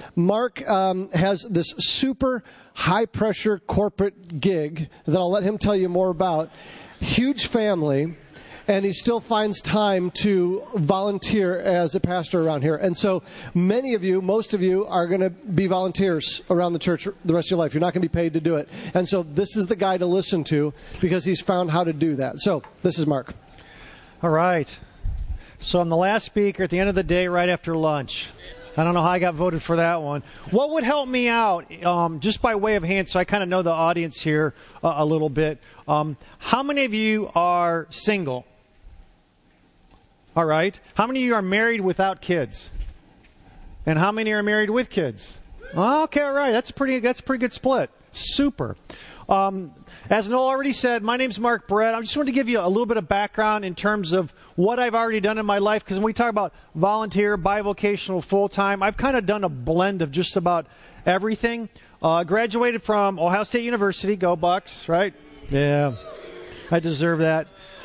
Mark has this super high-pressure corporate gig that I'll let him tell you more about. Huge family, and he still finds time to volunteer as a pastor around here. And so many of you, most of you, are going to be volunteers around the church the rest of your life. You're not going to be paid to do it. And so this is the guy to listen to because he's found how to do that. So this is Mark. All right. So I'm the last speaker at the end of the day right after lunch. I don't know how I got voted for that one. What would help me out, just by way of hand, so I kind of know the audience here a little bit. How many of you are single? All right. How many of you are married without kids? And how many are married with kids? Okay, all right. That's a pretty good split. Super. As Noel already said, my name's Mark Brett. I just wanted to give you a little bit of background in terms of what I've already done in my life, because when we talk about volunteer, bivocational, full-time, I've kind of done a blend of just about everything. Graduated from Ohio State University. Go Bucks, right? Yeah, I deserve that.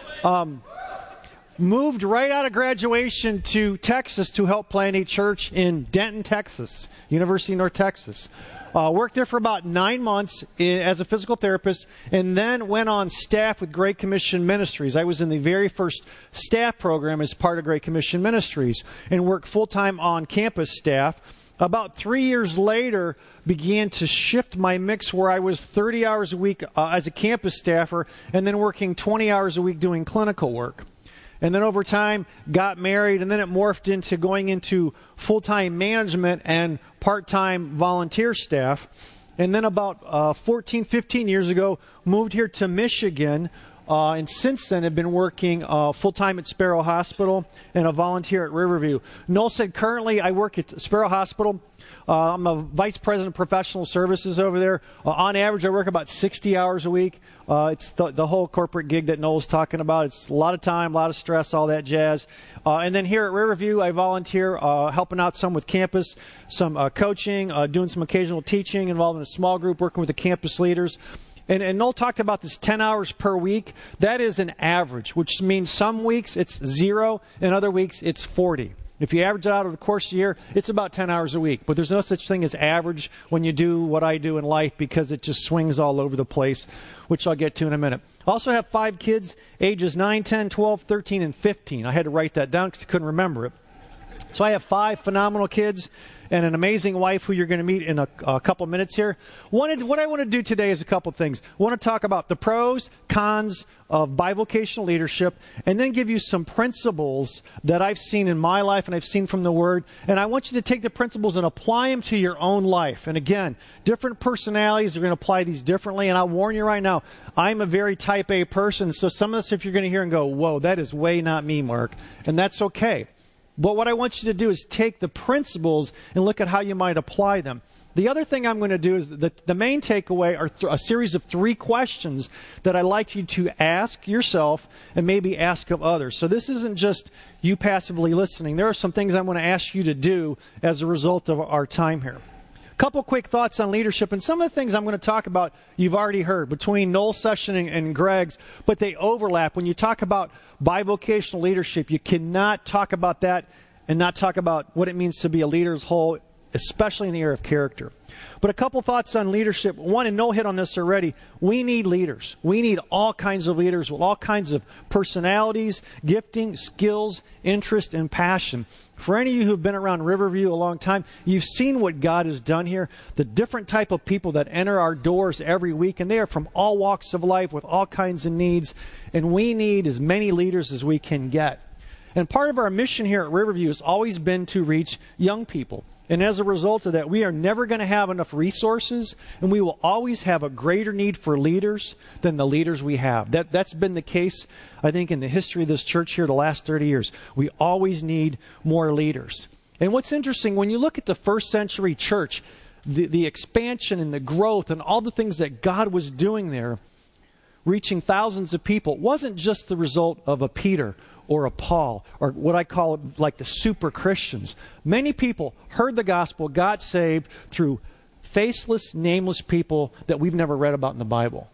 Moved right out of graduation to Texas to help plant a church in Denton, Texas, University of North Texas. Worked there for about 9 months as a physical therapist, and then went on staff with Great Commission Ministries. I was in the very first staff program as part of Great Commission Ministries, and worked full-time on campus staff. About 3 years later, began to shift my mix where I was 30 hours a week as a campus staffer, and then working 20 hours a week doing clinical work. And then over time, got married, and then it morphed into going into full-time management and part-time volunteer staff. And then about 14, 15 years ago, moved here to Michigan, and since then have been working full-time at Sparrow Hospital and a volunteer at Riverview. Noel said currently I work at Sparrow Hospital. I'm a vice president of professional services over there. On average, I work about 60 hours a week. It's the whole corporate gig that Noel's talking about. It's a lot of time, a lot of stress, all that jazz. And then here at Riverview, I volunteer, helping out some with campus, some coaching, doing some occasional teaching, involved in a small group, working with the campus leaders. And Noel talked about this 10 hours per week. That is an average, which means some weeks it's 0, and other weeks it's 40. If you average it out over the course of the year, it's about 10 hours a week. But there's no such thing as average when you do what I do in life, because it just swings all over the place, which I'll get to in a minute. I also have 5 kids, ages 9, 10, 12, 13, and 15. I had to write that down because I couldn't remember it. So I have 5 phenomenal kids and an amazing wife who you're going to meet in a couple minutes here. What I want to do today is a couple things. I want to talk about the pros, cons of bivocational leadership, and then give you some principles that I've seen in my life and I've seen from the Word. And I want you to take the principles and apply them to your own life. And again, different personalities are going to apply these differently. And I'll warn you right now, I'm a very type A person. So some of this, if you're going to hear and go, whoa, that is way not me, Mark. And that's okay. But what I want you to do is take the principles and look at how you might apply them. The other thing I'm going to do is the main takeaway are a series of 3 questions that I'd like you to ask yourself and maybe ask of others. So this isn't just you passively listening. There are some things I'm going to ask you to do as a result of our time here. Couple quick thoughts on leadership, and some of the things I'm going to talk about you've already heard between Noel's session and Greg's, but they overlap. When you talk about bivocational leadership, you cannot talk about that and not talk about what it means to be a leader as a whole, especially in the area of character. But a couple thoughts on leadership. One, and Noel hit on this already, we need leaders. We need all kinds of leaders with all kinds of personalities, gifting, skills, interest, and passion. For any of you who've been around Riverview a long time, you've seen what God has done here, the different type of people that enter our doors every week, and they are from all walks of life with all kinds of needs, and we need as many leaders as we can get. And part of our mission here at Riverview has always been to reach young people. And as a result of that, we are never going to have enough resources, and we will always have a greater need for leaders than the leaders we have. That's been the case, I think, in the history of this church here the last 30 years. We always need more leaders. And what's interesting, when you look at the first century church, the expansion and the growth and all the things that God was doing there, reaching thousands of people, wasn't just the result of a Peter or a Paul, or what I call like the super Christians. Many people heard the gospel, got saved through faceless, nameless people that we've never read about in the Bible.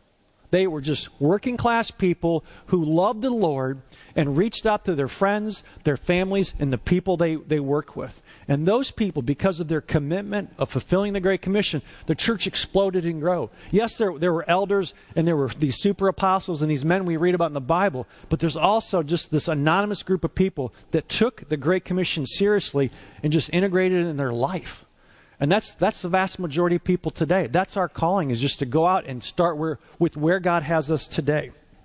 They were just working class people who loved the Lord and reached out to their friends, their families, and the people they worked with. And those people, because of their commitment of fulfilling the Great Commission, the church exploded and grew. Yes, there were elders and there were these super apostles and these men we read about in the Bible, but there's also just this anonymous group of people that took the Great Commission seriously and just integrated it in their life. And that's the vast majority of people today. That's our calling, is just to go out and start with where God has us today.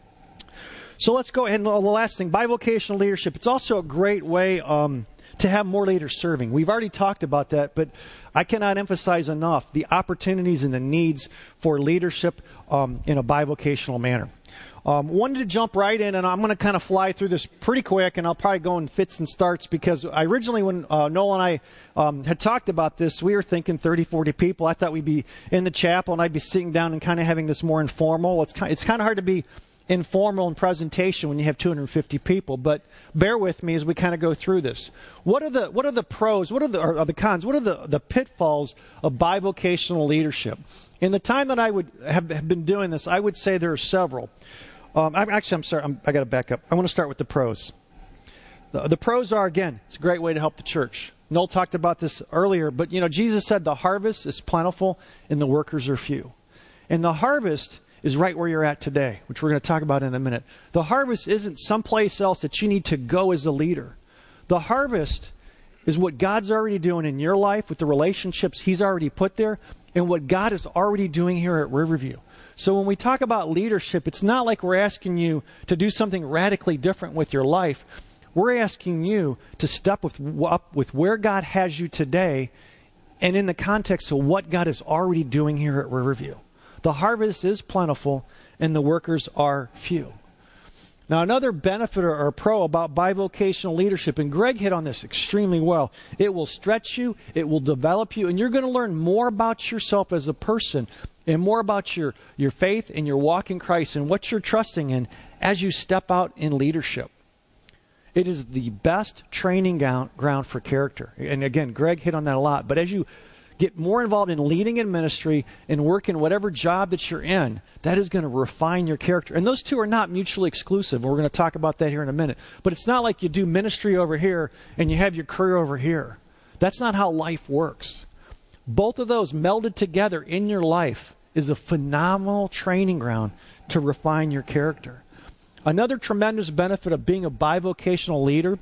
So let's go ahead. And the last thing, bivocational leadership. It's also a great way to have more leaders serving. We've already talked about that, but I cannot emphasize enough the opportunities and the needs for leadership in a bivocational manner. Wanted to jump right in, and I'm going to kind of fly through this pretty quick, and I'll probably go in fits and starts, because I originally, when Noel and I had talked about this, we were thinking 30, 40 people. I thought we'd be in the chapel, and I'd be sitting down and kind of having this more informal. It's kind of hard to be informal in presentation when you have 250 people, but bear with me as we kind of go through this. What are the pros? What are the cons? What are the pitfalls of bivocational leadership? In the time that I would have been doing this, I would say there are several. I'm sorry. I got to back up. I want to start with the pros. The pros are, again, it's a great way to help the church. Noel talked about this earlier, but Jesus said the harvest is plentiful and the workers are few. And the harvest is right where you're at today, which we're going to talk about in a minute. The harvest isn't someplace else that you need to go as a leader. The harvest is what God's already doing in your life with the relationships He's already put there, and what God is already doing here at Riverview. So when we talk about leadership, it's not like we're asking you to do something radically different with your life. We're asking you to step up with where God has you today, and in the context of what God is already doing here at Riverview. The harvest is plentiful, and the workers are few. Now, another benefit or pro about bivocational leadership, and Greg hit on this extremely well, it will stretch you, it will develop you, and you're going to learn more about yourself as a person and more about your faith and your walk in Christ and what you're trusting in as you step out in leadership. It is the best training ground for character. And again, Greg hit on that a lot. But as you get more involved in leading in ministry and work in whatever job that you're in, that is going to refine your character. And those two are not mutually exclusive. We're going to talk about that here in a minute. But it's not like you do ministry over here and you have your career over here. That's not how life works. Both of those melded together in your life is a phenomenal training ground to refine your character. Another tremendous benefit of being a bivocational leader,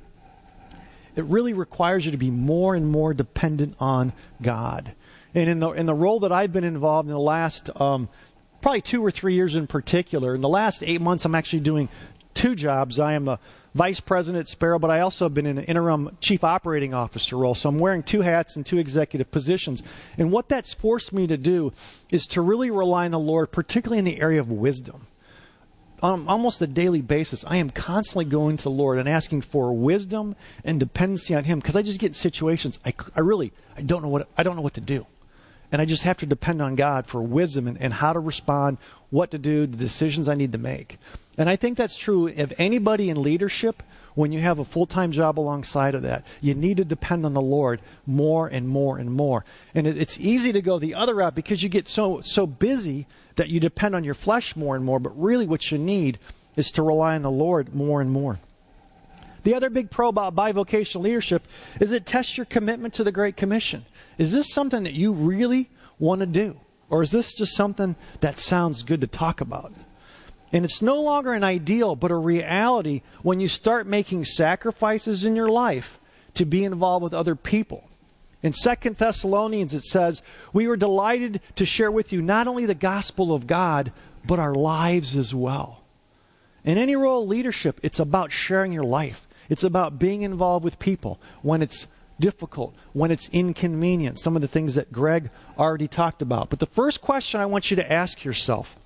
it really requires you to be more and more dependent on God. And in the role that I've been involved in the last probably 2 or 3 years in particular, in the last 8 months I'm actually doing 2 jobs. I am a vice president at Sparrow, but I also have been in an interim chief operating officer role. So I'm wearing 2 hats and 2 executive positions. And what that's forced me to do is to really rely on the Lord, particularly in the area of wisdom. On almost a daily basis, I am constantly going to the Lord and asking for wisdom and dependency on Him, because I just get in situations I don't know what to do. And I just have to depend on God for wisdom and how to respond, what to do, the decisions I need to make. And I think that's true of anybody in leadership. When you have a full-time job alongside of that, you need to depend on the Lord more and more and more. And it's easy to go the other route because you get so busy that you depend on your flesh more and more. But really what you need is to rely on the Lord more and more. The other big pro about bivocational leadership is it tests your commitment to the Great Commission. Is this something that you really want to do? Or is this just something that sounds good to talk about? And it's no longer an ideal, but a reality when you start making sacrifices in your life to be involved with other people. In 2 Thessalonians, it says, "We were delighted to share with you not only the gospel of God, but our lives as well." In any role of leadership, it's about sharing your life. It's about being involved with people when it's difficult, when it's inconvenient, some of the things that Greg already talked about. But the first question I want you to ask yourself,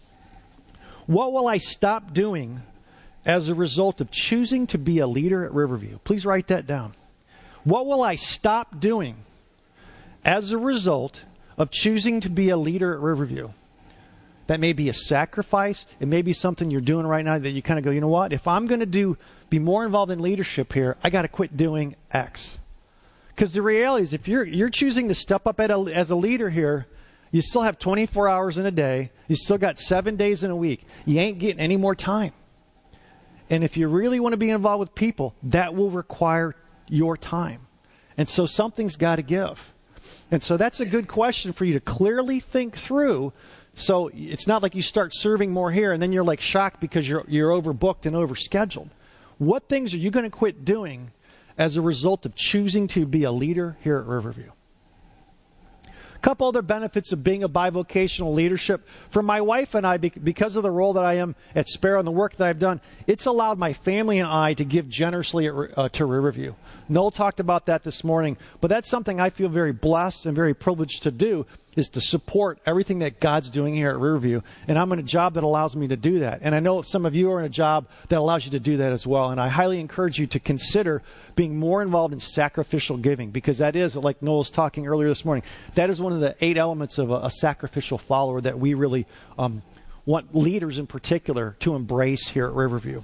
what will I stop doing as a result of choosing to be a leader at Riverview? Please write that down. What will I stop doing as a result of choosing to be a leader at Riverview? That may be a sacrifice. It may be something you're doing right now that you kind of go, you know what? If I'm going to be more involved in leadership here, I got to quit doing X. Because the reality is, if you're choosing to step up as a leader here, You still have 24 hours in a day. You still got 7 days in a week. You ain't getting any more time. And if you really want to be involved with people, that will require your time. And so something's got to give. And so that's a good question for you to clearly think through. So it's not like you start serving more here and then you're like shocked because you're overbooked and overscheduled. What things are you going to quit doing as a result of choosing to be a leader here at Riverview? A couple other benefits of being a bivocational leadership. For my wife and I, because of the role that I am at Sparrow and the work that I've done, it's allowed my family and I to give generously to Riverview. Noel talked about that this morning, but that's something I feel very blessed and very privileged to do, is to support everything that God's doing here at Riverview. And I'm in a job that allows me to do that. And I know some of you are in a job that allows you to do that as well. And I highly encourage you to consider being more involved in sacrificial giving, because that is, like Noel was talking earlier this morning, that is one of the 8 elements of a sacrificial follower that we really want leaders in particular to embrace here at Riverview.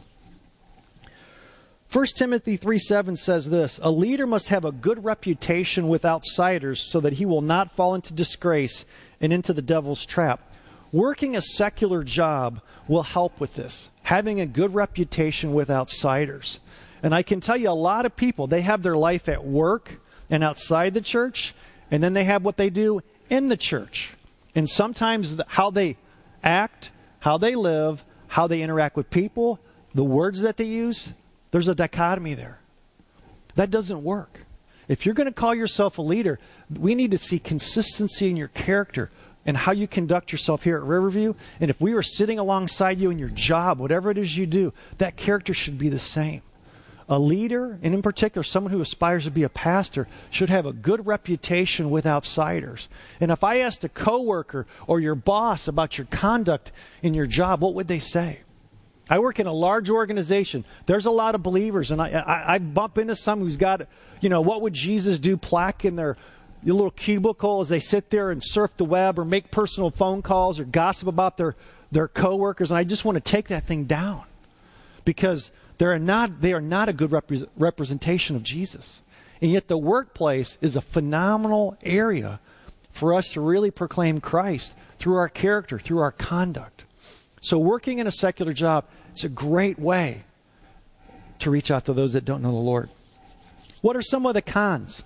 1 Timothy 3:7 says this: a leader must have a good reputation with outsiders so that he will not fall into disgrace and into the devil's trap. Working a secular job will help with this, having a good reputation with outsiders. And I can tell you a lot of people, they have their life at work and outside the church, and then they have what they do in the church. And sometimes how they act, how they live, how they interact with people, the words that they use, there's a dichotomy there. That doesn't work. If you're going to call yourself a leader, we need to see consistency in your character and how you conduct yourself here at Riverview. And if we were sitting alongside you in your job, whatever it is you do, that character should be the same. A leader, and in particular someone who aspires to be a pastor, should have a good reputation with outsiders. And if I asked a coworker or your boss about your conduct in your job, what would they say? I work in a large organization. There's a lot of believers, and I bump into some who's got, what would Jesus do plaque in their little cubicle as they sit there and surf the web or make personal phone calls or gossip about their coworkers. And I just want to take that thing down, because they are not a good representation of Jesus. And yet the workplace is a phenomenal area for us to really proclaim Christ through our character, through our conduct. So working in a secular job, it's a great way to reach out to those that don't know the Lord. What are some of the cons?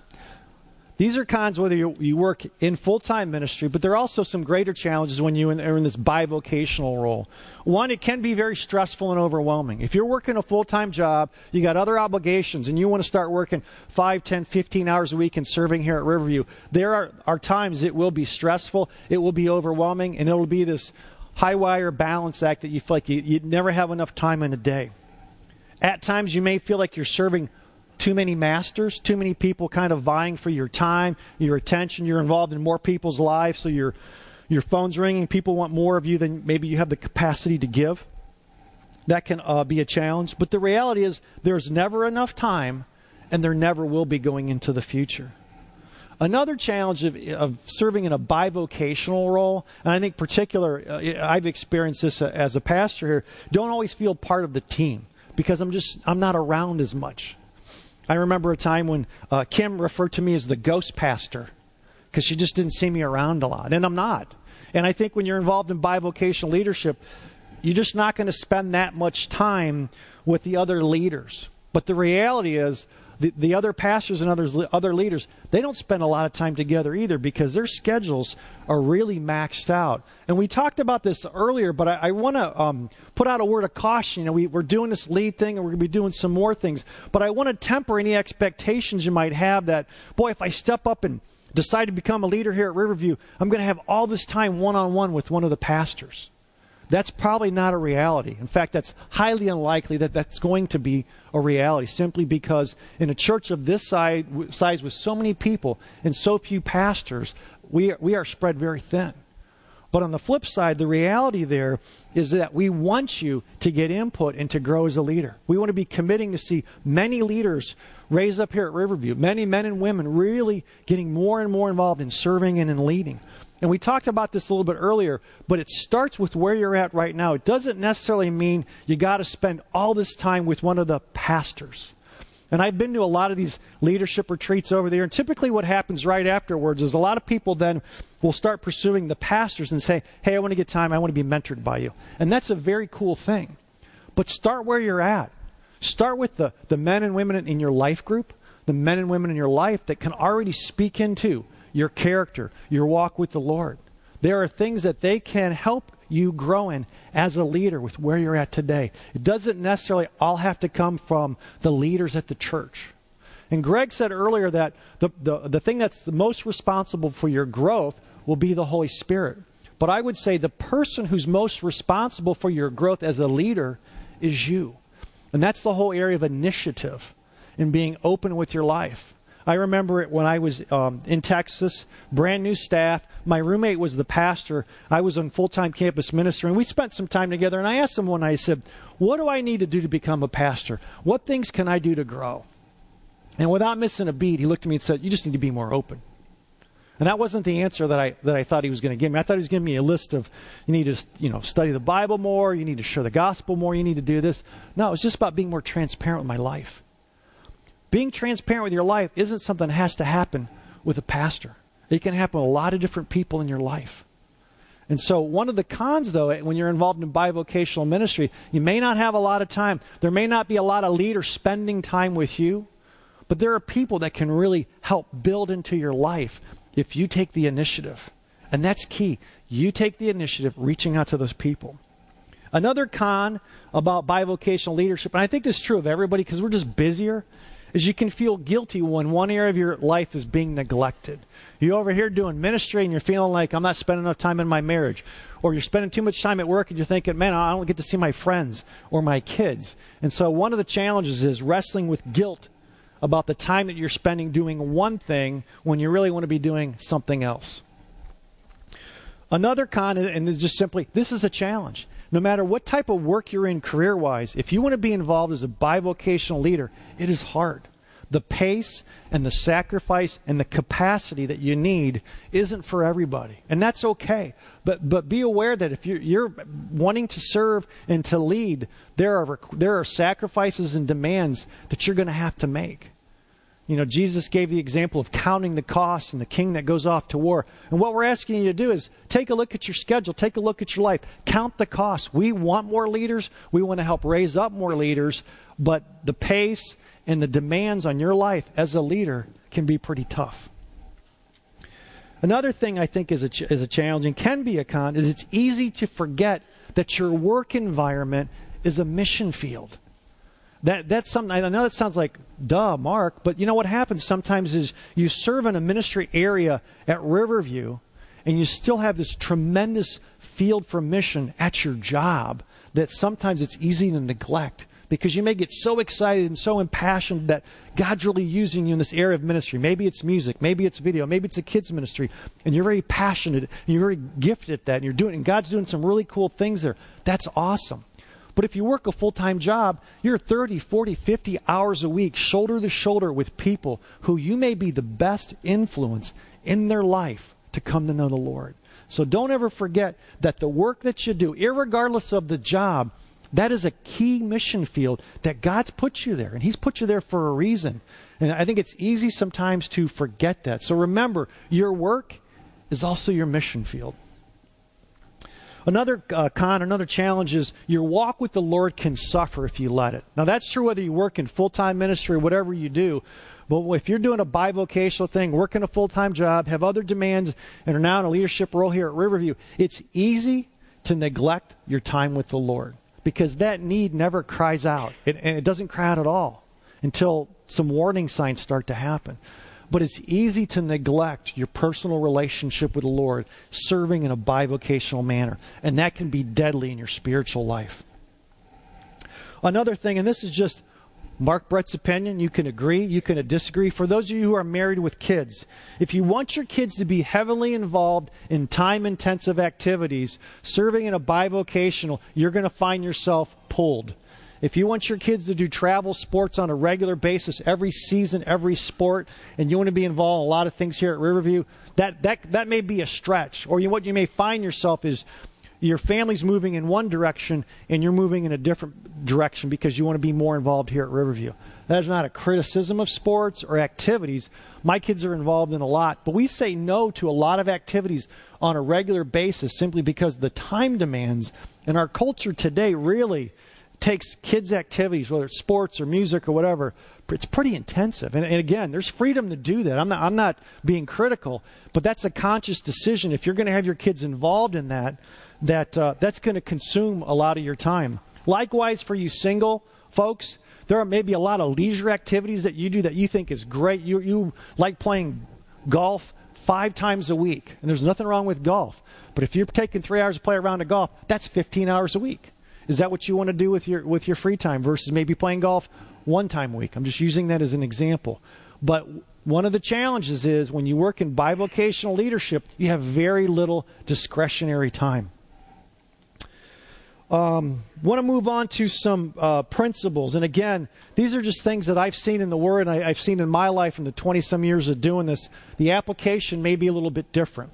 These are cons whether you work in full-time ministry, but there are also some greater challenges when you are in this bivocational role. One, it can be very stressful and overwhelming. If you're working a full-time job, you got other obligations, and you want to start working 5, 10, 15 hours a week and serving here at Riverview, there are times it will be stressful, it will be overwhelming, and it will be this high wire balance act that you feel like you never have enough time in a day. At times you may feel like you're serving too many masters, too many people kind of vying for your time, your attention. You're involved in more people's lives, so your phone's ringing. People want more of you than maybe you have the capacity to give. That can be a challenge. But the reality is there's never enough time, and there never will be going into the future. Another challenge of serving in a bivocational role, and I think I've experienced this as a pastor here, don't always feel part of the team because I'm not around as much. I remember a time when Kim referred to me as the ghost pastor because she just didn't see me around a lot, and I'm not. And I think when you're involved in bivocational leadership, you're just not going to spend that much time with the other leaders. But the reality is, the other pastors and other leaders, they don't spend a lot of time together either because their schedules are really maxed out. And we talked about this earlier, but I want to put out a word of caution. We're doing this lead thing, and we're going to be doing some more things. But I want to temper any expectations you might have that, boy, if I step up and decide to become a leader here at Riverview, I'm going to have all this time one-on-one with one of the pastors. That's probably not a reality. In fact, that's highly unlikely that that's going to be a reality, simply because in a church of this size with so many people and so few pastors, we are spread very thin. But on the flip side, the reality there is that we want you to get input and to grow as a leader. We want to be committing to see many leaders raised up here at Riverview, many men and women really getting more and more involved in serving and in leading. And we talked about this a little bit earlier, but it starts with where you're at right now. It doesn't necessarily mean you got to spend all this time with one of the pastors. And I've been to a lot of these leadership retreats over there, and typically what happens right afterwards is a lot of people then will start pursuing the pastors and say, hey, I want to get time, I want to be mentored by you. And that's a very cool thing. But start where you're at. Start with the men and women in your life group, the men and women in your life that can already speak into your character, your walk with the Lord. There are things that they can help you grow in as a leader with where you're at today. It doesn't necessarily all have to come from the leaders at the church. And Greg said earlier that the thing that's the most responsible for your growth will be the Holy Spirit. But I would say the person who's most responsible for your growth as a leader is you. And that's the whole area of initiative and being open with your life. I remember it when I was in Texas, brand new staff. My roommate was the pastor. I was on full-time campus ministry, and we spent some time together. And I asked him one night, I said, what do I need to do to become a pastor? What things can I do to grow? And without missing a beat, he looked at me and said, you just need to be more open. And that wasn't the answer that I thought he was going to give me. I thought he was giving me a list of, you need to study the Bible more, you need to share the gospel more, you need to do this. No, it was just about being more transparent with my life. Being transparent with your life isn't something that has to happen with a pastor. It can happen with a lot of different people in your life. And so one of the cons, though, when you're involved in bivocational ministry, you may not have a lot of time. There may not be a lot of leaders spending time with you, but there are people that can really help build into your life if you take the initiative. And that's key. You take the initiative, reaching out to those people. Another con about bivocational leadership, and I think this is true of everybody because we're just busier, is you can feel guilty when one area of your life is being neglected. You're over here doing ministry and you're feeling like I'm not spending enough time in my marriage. Or you're spending too much time at work and you're thinking, man, I don't get to see my friends or my kids. And so one of the challenges is wrestling with guilt about the time that you're spending doing one thing when you really want to be doing something else. Another con, and is just simply, this is a challenge. No matter what type of work you're in career-wise, if you want to be involved as a bivocational leader, it is hard. The pace and the sacrifice and the capacity that you need isn't for everybody. And that's okay. But be aware that if you're wanting to serve and to lead, there are sacrifices and demands that you're going to have to make. You know, Jesus gave the example of counting the cost and the king that goes off to war. And what we're asking you to do is take a look at your schedule, take a look at your life, count the cost. We want more leaders. We want to help raise up more leaders. But the pace and the demands on your life as a leader can be pretty tough. Another thing I think is a challenge and can be a con is it's easy to forget that your work environment is a mission field. That's something, I know that sounds like, duh, Mark, but you know what happens sometimes is you serve in a ministry area at Riverview and you still have this tremendous field for mission at your job that sometimes it's easy to neglect because you may get so excited and so impassioned that God's really using you in this area of ministry. Maybe it's music, maybe it's video, maybe it's a kids ministry, and you're very passionate and you're very gifted at that and you're doing, and God's doing some really cool things there. That's awesome. But if you work a full-time job, you're 30, 40, 50 hours a week, shoulder to shoulder with people who you may be the best influence in their life to come to know the Lord. So don't ever forget that the work that you do, irregardless of the job, that is a key mission field that God's put you there. And He's put you there for a reason. And I think it's easy sometimes to forget that. So remember, your work is also your mission field. Another another challenge is your walk with the Lord can suffer if you let it. Now that's true whether you work in full-time ministry or whatever you do. But if you're doing a bivocational thing, working a full-time job, have other demands, and are now in a leadership role here at Riverview, it's easy to neglect your time with the Lord because that need never cries out. And it doesn't cry out at all until some warning signs start to happen. But it's easy to neglect your personal relationship with the Lord, serving in a bivocational manner. And that can be deadly in your spiritual life. Another thing, and this is just Mark Brett's opinion. You can agree, you can disagree. For those of you who are married with kids, if you want your kids to be heavily involved in time-intensive activities, serving in a bivocational, you're going to find yourself pulled. If you want your kids to do travel sports on a regular basis, every season, every sport, and you want to be involved in a lot of things here at Riverview, that may be a stretch. Or what you may find yourself is your family's moving in one direction and you're moving in a different direction because you want to be more involved here at Riverview. That is not a criticism of sports or activities. My kids are involved in a lot, but we say no to a lot of activities on a regular basis simply because the time demands. And our culture today really takes kids' activities, whether it's sports or music or whatever, it's pretty intensive. And again, there's freedom to do that. I'm not being critical, but that's a conscious decision. If you're going to have your kids involved in that's going to consume a lot of your time. Likewise, for you single folks, there are maybe a lot of leisure activities that you do that you think is great. You like playing golf 5 times a week, and there's nothing wrong with golf. But if you're taking 3 hours to play a round of golf, that's 15 hours a week. Is that what you want to do with your free time versus maybe playing golf 1 time a week? I'm just using that as an example. But one of the challenges is when you work in bivocational leadership, you have very little discretionary time. Want to move on to some principles. And again, these are just things that I've seen in the Word and I've seen in my life in the 20-some years of doing this. The application may be a little bit different.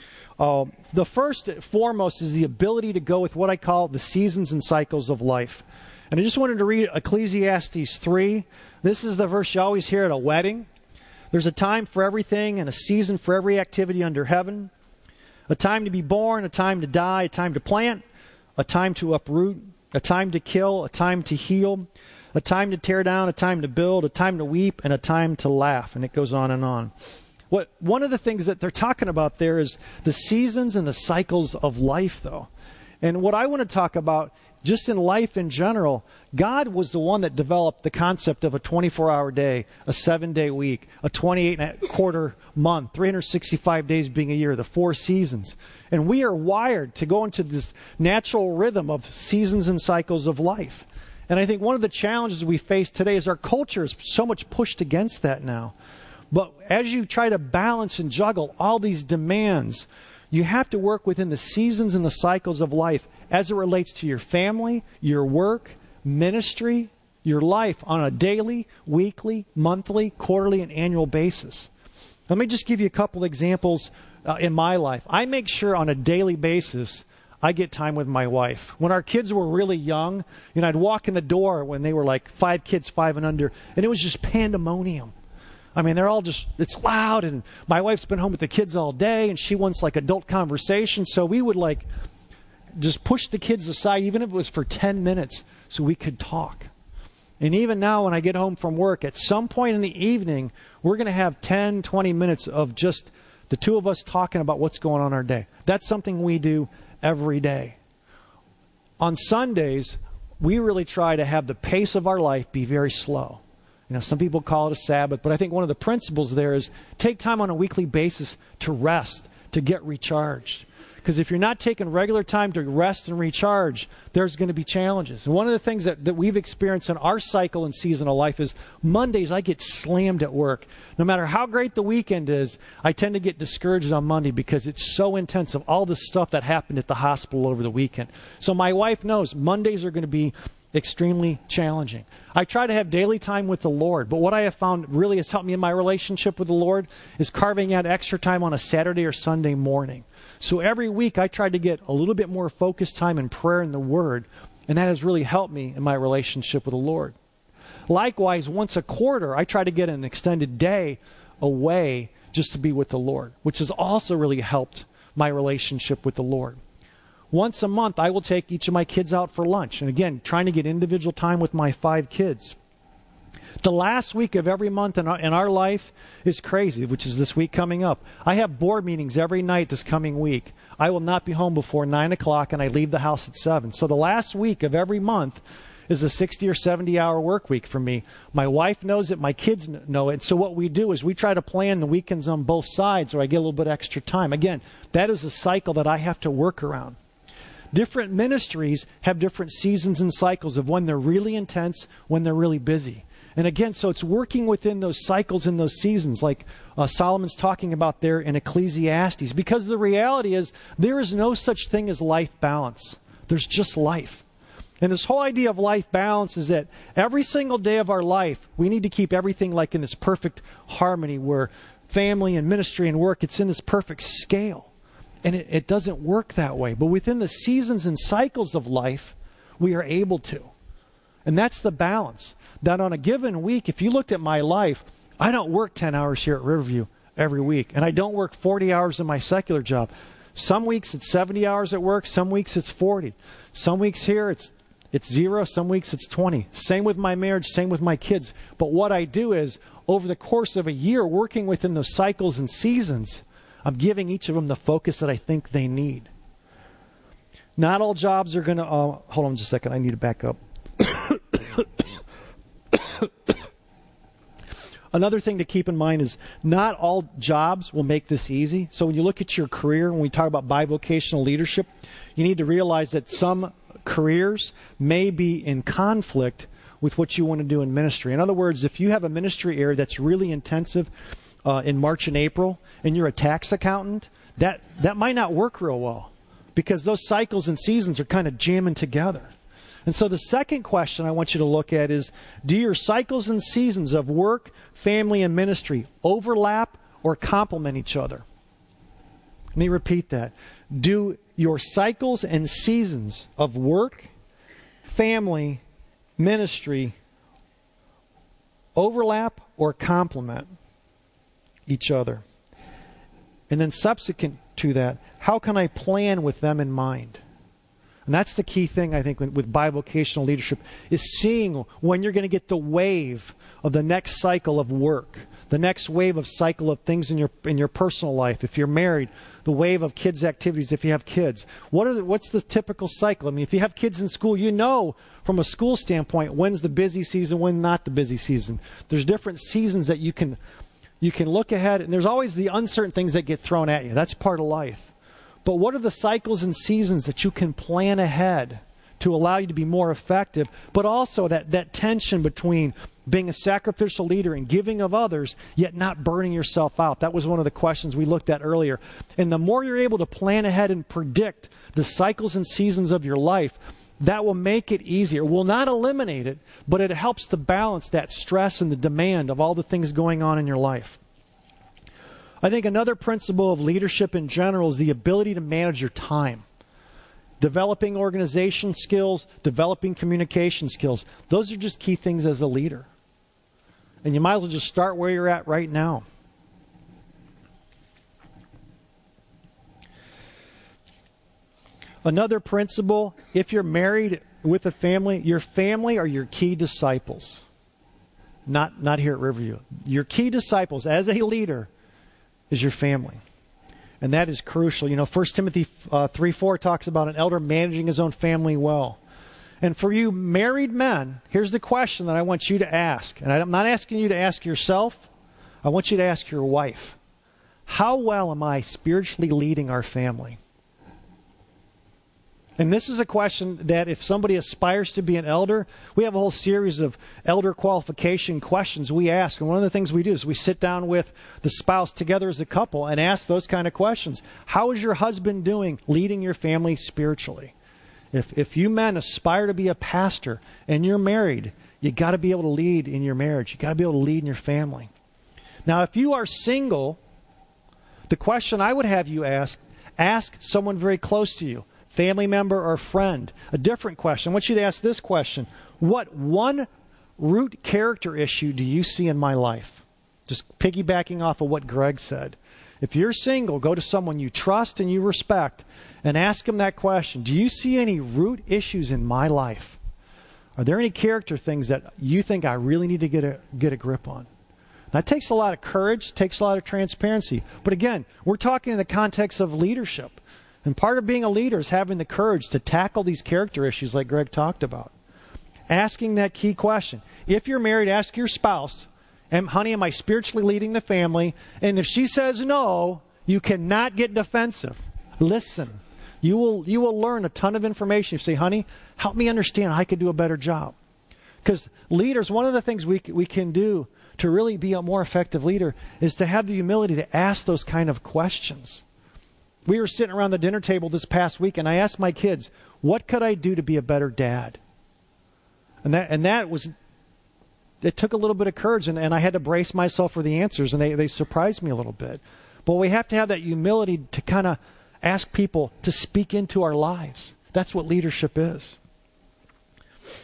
The first and foremost is the ability to go with what I call the seasons and cycles of life. And I just wanted to read Ecclesiastes 3. This is the verse you always hear at a wedding. There's a time for everything and a season for every activity under heaven. A time to be born, a time to die, a time to plant, a time to uproot, a time to kill, a time to heal, a time to tear down, a time to build, a time to weep, and a time to laugh. And it goes on and on. One of the things that they're talking about there is the seasons and the cycles of life, though. And what I want to talk about, just in life in general, God was the one that developed the concept of a 24-hour day, a 7-day week, a 28-quarter month, 365 days being a year, the 4 seasons. And we are wired to go into this natural rhythm of seasons and cycles of life. And I think one of the challenges we face today is our culture is so much pushed against that now. But as you try to balance and juggle all these demands, you have to work within the seasons and the cycles of life as it relates to your family, your work, ministry, your life on a daily, weekly, monthly, quarterly, and annual basis. Let me just give you a couple examples in my life. I make sure on a daily basis I get time with my wife. When our kids were really young, I'd walk in the door when they were like 5 kids, 5 and under, and it was just pandemonium. I mean, they're all just, it's loud, and my wife's been home with the kids all day, and she wants like adult conversation, so we would like just push the kids aside, even if it was for 10 minutes, so we could talk. And even now, when I get home from work, at some point in the evening, we're going to have 10, 20 minutes of just the two of us talking about what's going on in our day. That's something we do every day. On Sundays, we really try to have the pace of our life be very slow. Some people call it a Sabbath, but I think one of the principles there is take time on a weekly basis to rest, to get recharged. Because if you're not taking regular time to rest and recharge, there's going to be challenges. And one of the things that we've experienced in our cycle and season of life is Mondays I get slammed at work. No matter how great the weekend is, I tend to get discouraged on Monday because it's so intense of all the stuff that happened at the hospital over the weekend. So my wife knows Mondays are going to be extremely challenging. I try to have daily time with the Lord, but what I have found really has helped me in my relationship with the Lord is carving out extra time on a Saturday or Sunday morning. So every week I try to get a little bit more focused time in prayer and the Word, and that has really helped me in my relationship with the Lord. Likewise, once a quarter, I try to get an extended day away just to be with the Lord, which has also really helped my relationship with the Lord. Once a month, I will take each of my kids out for lunch. And again, trying to get individual time with my 5 kids. The last week of every month in our life is crazy, which is this week coming up. I have board meetings every night this coming week. I will not be home before 9 o'clock, and I leave the house at 7. So the last week of every month is a 60 or 70-hour work week for me. My wife knows it. My kids know it. So what we do is we try to plan the weekends on both sides so I get a little bit extra time. Again, that is a cycle that I have to work around. Different ministries have different seasons and cycles of when they're really intense, when they're really busy. And again, so it's working within those cycles and those seasons like Solomon's talking about there in Ecclesiastes. Because the reality is there is no such thing as life balance. There's just life. And this whole idea of life balance is that every single day of our life, we need to keep everything like in this perfect harmony where family and ministry and work, it's in this perfect scale. And it doesn't work that way. But within the seasons and cycles of life, we are able to. And that's the balance. That on a given week, if you looked at my life, I don't work 10 hours here at Riverview every week. And I don't work 40 hours in my secular job. Some weeks it's 70 hours at work. Some weeks it's 40. Some weeks here it's 0. Some weeks it's 20. Same with my marriage. Same with my kids. But what I do is, over the course of a year, working within those cycles and seasons, I'm giving each of them the focus that I think they need. Not all jobs are going to... hold on just a second. I need to back up. Another thing to keep in mind is not all jobs will make this easy. So when you look at your career, when we talk about bivocational leadership, you need to realize that some careers may be in conflict with what you want to do in ministry. In other words, if you have a ministry area that's really intensive in March and April, and you're a tax accountant, that might not work real well, because those cycles and seasons are kind of jamming together. And so the second question I want you to look at is, do your cycles and seasons of work, family, and ministry overlap or complement each other? Let me repeat that. Do your cycles and seasons of work, family, ministry overlap or complement each other? And then subsequent to that, how can I plan with them in mind? And that's the key thing, I think, with bivocational leadership, is seeing when you're going to get the wave of the next cycle of work, the next wave of cycle of things in your personal life. If you're married, the wave of kids' activities if you have kids. What's the typical cycle? I mean, if you have kids in school, you know from a school standpoint when's the busy season, when not the busy season. There's different seasons that you can look ahead, and there's always the uncertain things that get thrown at you. That's part of life. But what are the cycles and seasons that you can plan ahead to allow you to be more effective, but also that tension between being a sacrificial leader and giving of others, yet not burning yourself out? That was one of the questions we looked at earlier. And the more you're able to plan ahead and predict the cycles and seasons of your life, that will make it easier. It will not eliminate it, but it helps to balance that stress and the demand of all the things going on in your life. I think another principle of leadership in general is the ability to manage your time. Developing organization skills, developing communication skills. Those are just key things as a leader. And you might as well just start where you're at right now. Another principle, if you're married with a family, your family are your key disciples. Not here at Riverview. Your key disciples as a leader is your family. And that is crucial. 1 Timothy 3:4 talks about an elder managing his own family well. And for you married men, here's the question that I want you to ask. And I'm not asking you to ask yourself. I want you to ask your wife. How well am I spiritually leading our family? And this is a question that if somebody aspires to be an elder, we have a whole series of elder qualification questions we ask. And one of the things we do is we sit down with the spouse together as a couple and ask those kind of questions. How is your husband doing leading your family spiritually? If you men aspire to be a pastor and you're married, you got to be able to lead in your marriage. You got to be able to lead in your family. Now, if you are single, the question I would have you ask someone very close to you. Family member or friend. A different question. I want you to ask this question. What one root character issue do you see in my life? Just piggybacking off of what Greg said. If you're single, go to someone you trust and you respect and ask them that question. Do you see any root issues in my life? Are there any character things that you think I really need to get a grip on? That takes a lot of courage, takes a lot of transparency. But again, we're talking in the context of leadership. And part of being a leader is having the courage to tackle these character issues like Greg talked about. Asking that key question. If you're married, ask your spouse, honey, am I spiritually leading the family? And if she says no, you cannot get defensive. Listen. You will learn a ton of information. You say, honey, help me understand how I could do a better job. Because leaders, one of the things we can do to really be a more effective leader is to have the humility to ask those kind of questions. We were sitting around the dinner table this past week, and I asked my kids, what could I do to be a better dad? And that was, it took a little bit of courage, and I had to brace myself for the answers, and they surprised me a little bit. But we have to have that humility to kind of ask people to speak into our lives. That's what leadership is.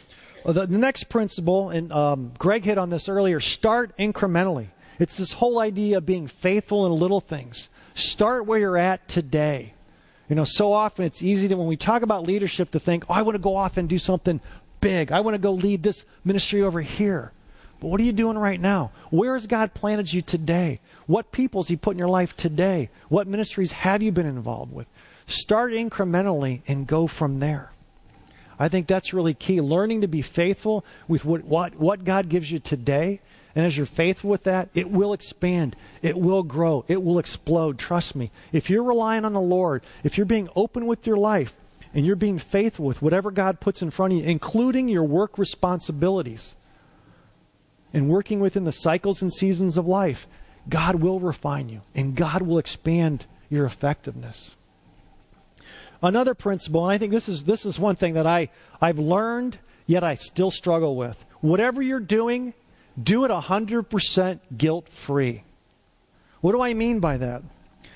The next principle, and Greg hit on this earlier, start incrementally. It's this whole idea of being faithful in little things. Start where you're at today. So often it's easy to, when we talk about leadership, to think, I want to go off and do something big. I want to go lead this ministry over here. But what are you doing right now? Where has God planted you today? What people has He put in your life today? What ministries have you been involved with? Start incrementally and go from there. I think that's really key. Learning to be faithful with what God gives you today. And as you're faithful with that, it will expand. It will grow. It will explode. Trust me. If you're relying on the Lord, if you're being open with your life, and you're being faithful with whatever God puts in front of you, including your work responsibilities, and working within the cycles and seasons of life, God will refine you, and God will expand your effectiveness. Another principle, and I think this is one thing that I've learned, yet I still struggle with. Whatever you're doing, do it 100% guilt-free. What do I mean by that?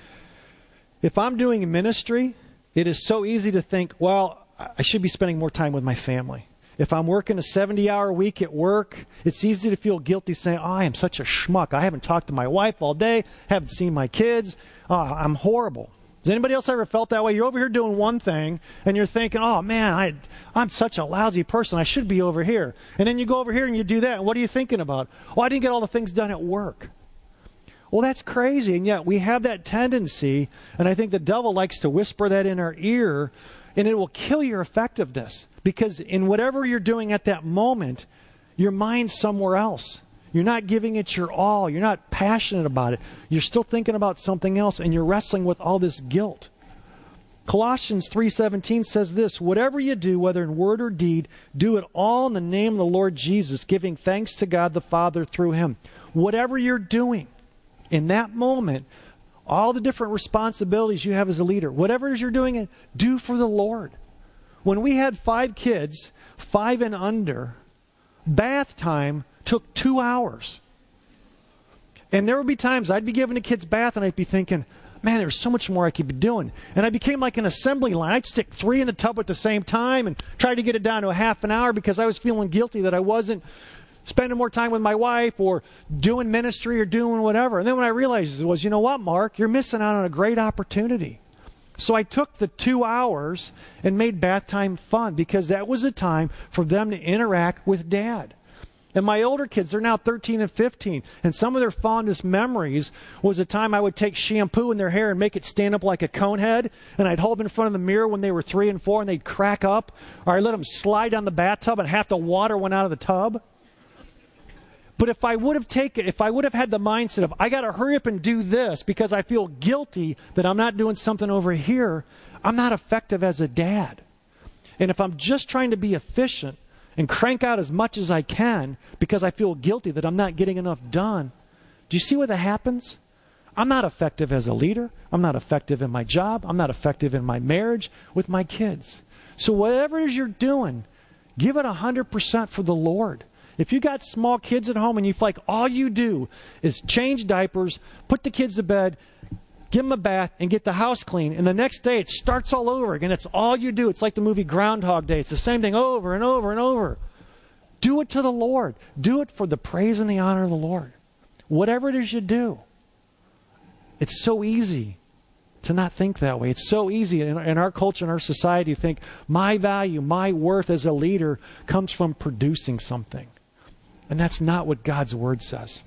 If I'm doing ministry, it is so easy to think, well, I should be spending more time with my family. If I'm working a 70-hour week at work, it's easy to feel guilty saying, I am such a schmuck. I haven't talked to my wife all day, haven't seen my kids. I'm horrible. Has anybody else ever felt that way? You're over here doing one thing, and you're thinking, oh, man, I'm such a lousy person. I should be over here. And then you go over here and you do that, and what are you thinking about? Oh, I didn't get all the things done at work. Well, that's crazy, and yet we have that tendency, and I think the devil likes to whisper that in our ear, and it will kill your effectiveness. Because in whatever you're doing at that moment, your mind's somewhere else. You're not giving it your all. You're not passionate about it. You're still thinking about something else, and you're wrestling with all this guilt. Colossians 3:17 says this, whatever you do, whether in word or deed, do it all in the name of the Lord Jesus, giving thanks to God the Father through Him. Whatever you're doing in that moment, all the different responsibilities you have as a leader, whatever it is you're doing, do for the Lord. When we had 5 kids, 5 and under, bath time took 2 hours. And there would be times I'd be giving the kids bath and I'd be thinking, man, there's so much more I could be doing. And I became like an assembly line. I'd stick 3 in the tub at the same time and try to get it down to a half an hour because I was feeling guilty that I wasn't spending more time with my wife or doing ministry or doing whatever. And then when I realized it was, you know what, Mark, you're missing out on a great opportunity. So I took the 2 hours and made bath time fun because that was a time for them to interact with Dad. And my older kids, they're now 13 and 15. And some of their fondest memories was a time I would take shampoo in their hair and make it stand up like a cone head. And I'd hold them in front of the mirror when they were 3 and 4 and they'd crack up. Or I let them slide down the bathtub and half the water went out of the tub. But if I would have had the mindset of, I got to hurry up and do this because I feel guilty that I'm not doing something over here, I'm not effective as a dad. And if I'm just trying to be efficient and crank out as much as I can because I feel guilty that I'm not getting enough done, do you see what that happens? I'm not effective as a leader. I'm not effective in my job. I'm not effective in my marriage with my kids. So whatever it is you're doing, give it 100% for the Lord. If you got small kids at home and you feel like all you do is change diapers, put the kids to bed, give them a bath, and get the house clean, and the next day it starts all over again. It's all you do. It's like the movie Groundhog Day. It's the same thing over and over and over. Do it to the Lord. Do it for the praise and the honor of the Lord. Whatever it is you do. It's so easy to not think that way. It's so easy in our culture, in our society, to think my value, my worth as a leader comes from producing something. And that's not what God's Word says.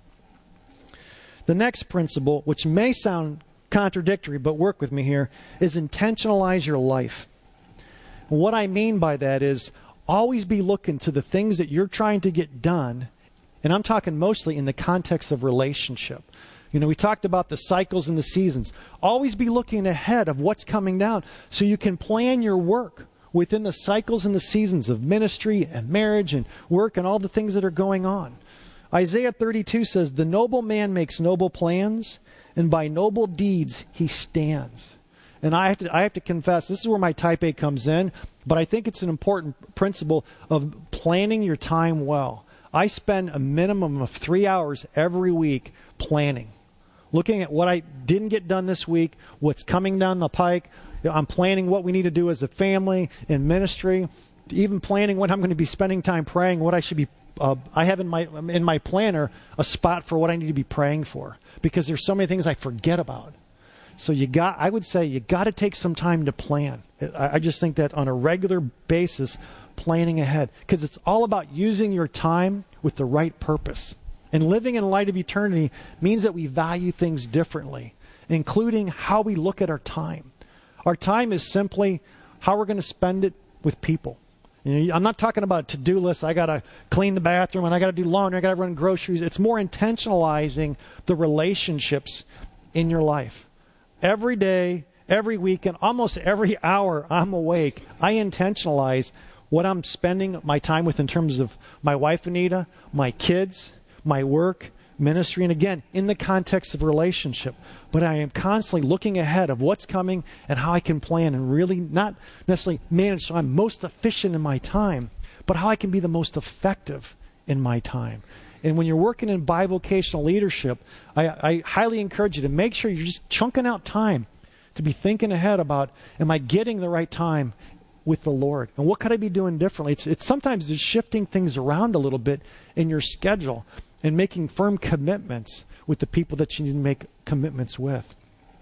The next principle, which may sound contradictory, but work with me here, is intentionalize your life. What I mean by that is always be looking to the things that you're trying to get done, and I'm talking mostly in the context of relationship. You know, we talked about the cycles and the seasons. Always be looking ahead of what's coming down so you can plan your work within the cycles and the seasons of ministry and marriage and work and all the things that are going on. Isaiah 32 says, the noble man makes noble plans, and by noble deeds he stands. And I have to confess, this is where my type A comes in, but I think it's an important principle of planning your time well. I spend a minimum of 3 hours every week planning, looking at what I didn't get done this week, what's coming down the pike. I'm planning what we need to do as a family in ministry. even planning when I'm going to be spending time praying, what I should be. I have in my planner a spot for what I need to be praying for, because there's so many things I forget about. So I would say you got to take some time to plan. I just think that on a regular basis, planning ahead, because it's all about using your time with the right purpose. And living in light of eternity means that we value things differently, including how we look at our time. Our time is simply how we're going to spend it with people. I'm not talking about a to-do list. I got to clean the bathroom and I got to do laundry. I got to run groceries. It's more intentionalizing the relationships in your life. Every day, every week, and almost every hour I'm awake, I intentionalize what I'm spending my time with in terms of my wife, Anita, my kids, my work, ministry, and again, in the context of relationship. But I am constantly looking ahead of what's coming and how I can plan and really not necessarily manage so I'm most efficient in my time, but how I can be the most effective in my time. And when you're working in bivocational leadership, I highly encourage you to make sure you're just chunking out time to be thinking ahead about, am I getting the right time with the Lord? And what could I be doing differently? It's sometimes just shifting things around a little bit in your schedule and making firm commitments with the people that you need to make commitments with.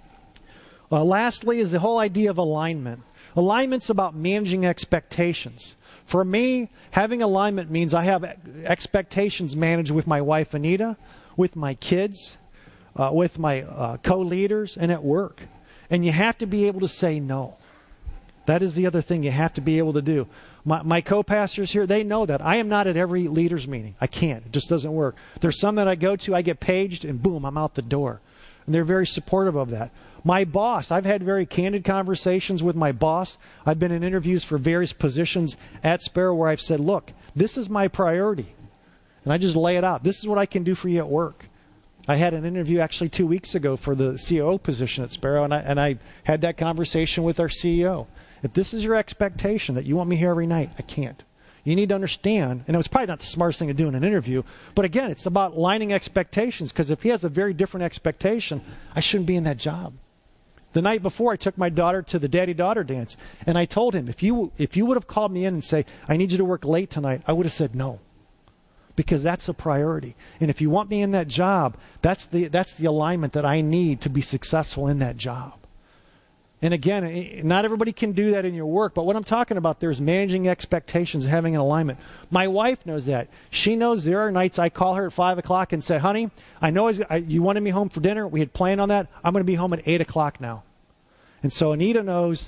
Lastly is the whole idea of alignment. Alignment's about managing expectations. For me, having alignment means I have expectations managed with my wife, Anita, with my kids, with my co-leaders, and at work. And you have to be able to say no. That is the other thing you have to be able to do. My co-pastors here, they know that. I am not at every leaders meeting. I can't. It just doesn't work. There's some that I go to, I get paged, and boom, I'm out the door. And they're very supportive of that. My boss, I've had very candid conversations with my boss. I've been in interviews for various positions at Sparrow where I've said, look, this is my priority. And I just lay it out. This is what I can do for you at work. I had an interview actually 2 weeks ago for the COO position at Sparrow, and I had that conversation with our CEO. If this is your expectation that you want me here every night, I can't. You need to understand, and it was probably not the smartest thing to do in an interview, but again, it's about lining expectations, because if he has a very different expectation, I shouldn't be in that job. The night before, I took my daughter to the daddy-daughter dance, and I told him, if you would have called me in and say, I need you to work late tonight, I would have said no, because that's a priority. And if you want me in that job, that's the alignment that I need to be successful in that job. And again, not everybody can do that in your work, but what I'm talking about there is managing expectations, having an alignment. My wife knows that. She knows there are nights I call her at 5 o'clock and say, honey, I know you wanted me home for dinner. We had planned on that. I'm going to be home at 8 o'clock now. And so Anita knows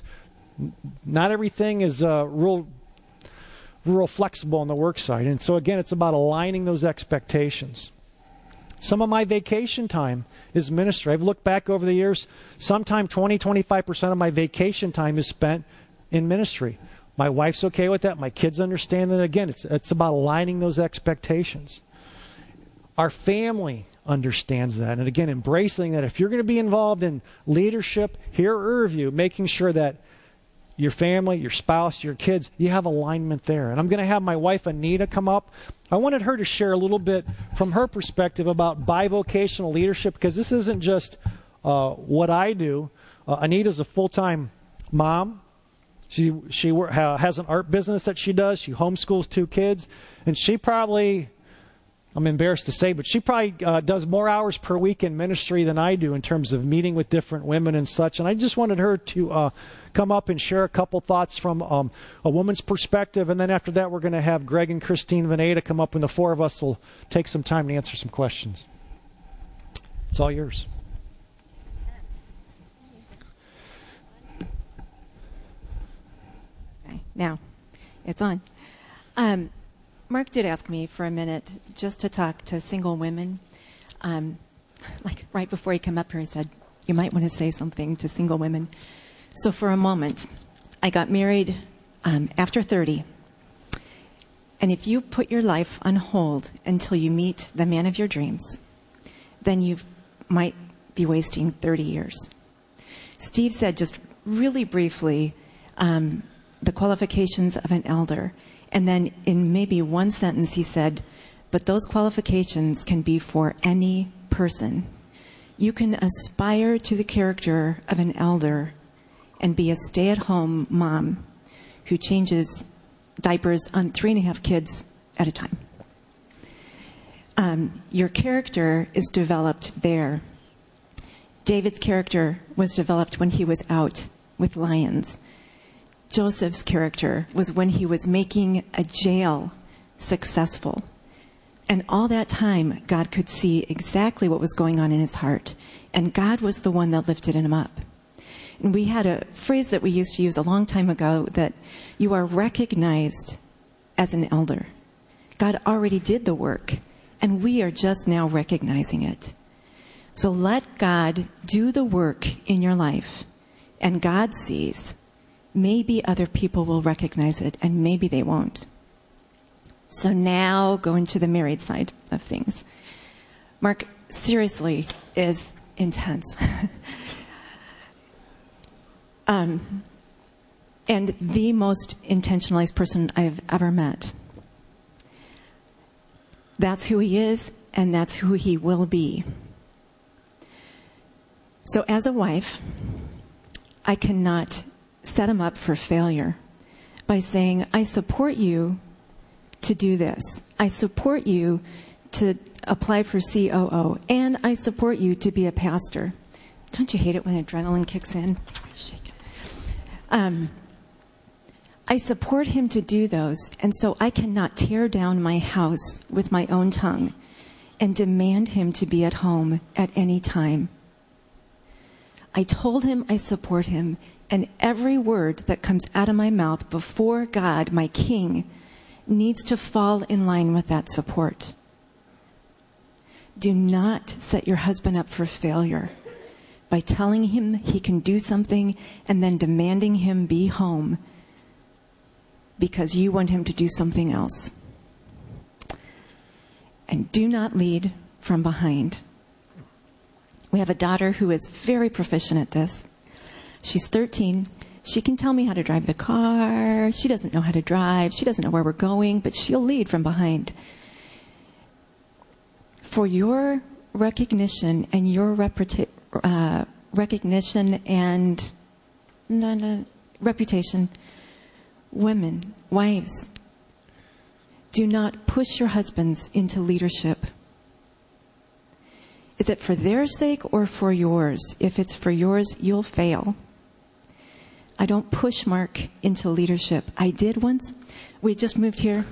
not everything is real flexible on the work side. And so again, it's about aligning those expectations. Some of my vacation time is ministry. I've looked back over the years. Sometime 20-25% of my vacation time is spent in ministry. My wife's okay with that. My kids understand that. Again, it's about aligning those expectations. Our family understands that. And again, embracing that if you're going to be involved in leadership here at Riverview, making sure that your family, your spouse, your kids, you have alignment there. And I'm going to have my wife, Anita, come up. I wanted her to share a little bit from her perspective about bivocational leadership, because this isn't just what I do. Anita's a full-time mom. She has an art business that she does. She homeschools 2 kids. And she probably, I'm embarrassed to say, but she probably does more hours per week in ministry than I do in terms of meeting with different women and such. And I just wanted her to come up and share a couple thoughts from a woman's perspective. And then after that, we're going to have Greg and Christine Veneta come up, and the 4 of us will take some time to answer some questions. It's all yours. Okay, now it's on. Mark did ask me for a minute just to talk to single women. Like right before he came up here, he said, you might want to say something to single women. So for a moment, I got married after 30. And if you put your life on hold until you meet the man of your dreams, then you might be wasting 30 years. Steve said just really briefly the qualifications of an elder. And then in maybe one sentence he said, but those qualifications can be for any person. You can aspire to the character of an elder and be a stay-at-home mom who changes diapers on 3.5 kids at a time. Your character is developed there. David's character was developed when he was out with lions. Joseph's character was when he was making a jail successful. And all that time, God could see exactly what was going on in his heart. And God was the one that lifted him up. And we had a phrase that we used to use a long time ago, that you are recognized as an elder. God already did the work, and we are just now recognizing it. So let God do the work in your life, and God sees. Maybe other people will recognize it, and maybe they won't. So now go into the married side of things. Mark, seriously, is intense. And the most intentionalized person I've ever met. That's who he is, and that's who he will be. So as a wife, I cannot set him up for failure by saying, I support you to do this. I support you to apply for COO, and I support you to be a pastor. Don't you hate it when adrenaline kicks in? Shake it. I support him to do those, and so I cannot tear down my house with my own tongue and demand him to be at home at any time. I told him I support him, and every word that comes out of my mouth before God, my King, needs to fall in line with that support. Do not set your husband up for failure by telling him he can do something and then demanding him be home because you want him to do something else. And do not lead from behind. We have a daughter who is very proficient at this. She's 13. She can tell me how to drive the car. She doesn't know how to drive. She doesn't know where we're going, but she'll lead from behind. For your recognition and your recognition and reputation, women, wives, do not push your husbands into leadership. Is it for their sake or for yours? If it's for yours, you'll fail. I don't push Mark into leadership. I did once. We just moved here.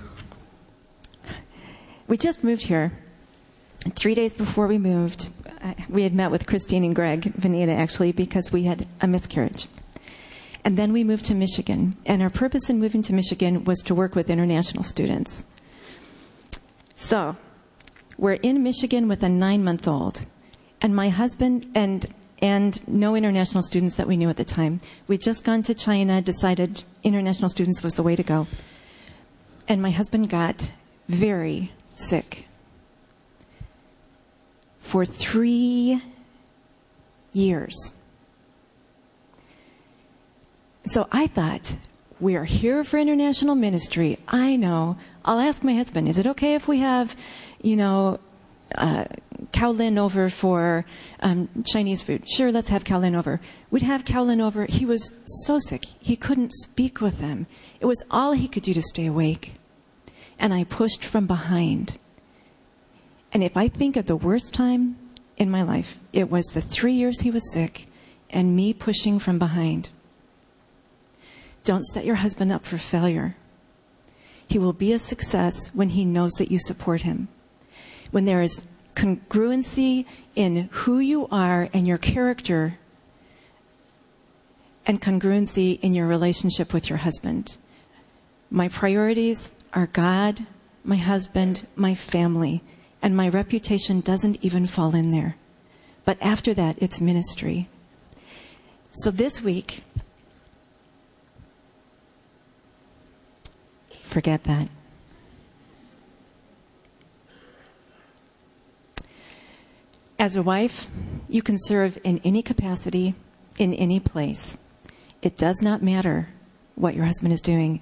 3 days before we moved, we had met with Christine and Greg Veneta, actually, because we had a miscarriage. And then we moved to Michigan. And our purpose in moving to Michigan was to work with international students. So we're in Michigan with a 9-month-old. And my husband and no international students that we knew at the time. We'd just gone to China, decided international students was the way to go. And my husband got very sick. For 3 years. So I thought, we are here for international ministry. I know. I'll ask my husband, is it okay if we have, Kowlin over for Chinese food? Sure, let's have Kowlin over. We'd have Kowlin over. He was so sick. He couldn't speak with them. It was all he could do to stay awake. And I pushed from behind. And if I think of the worst time in my life, it was the 3 years he was sick and me pushing from behind. Don't set your husband up for failure. He will be a success when he knows that you support him. When there is congruency in who you are and your character, and congruency in your relationship with your husband. My priorities are God, my husband, my family, and my reputation doesn't even fall in there. But after that, it's ministry. So this week, forget that. As a wife, you can serve in any capacity, in any place. It does not matter what your husband is doing.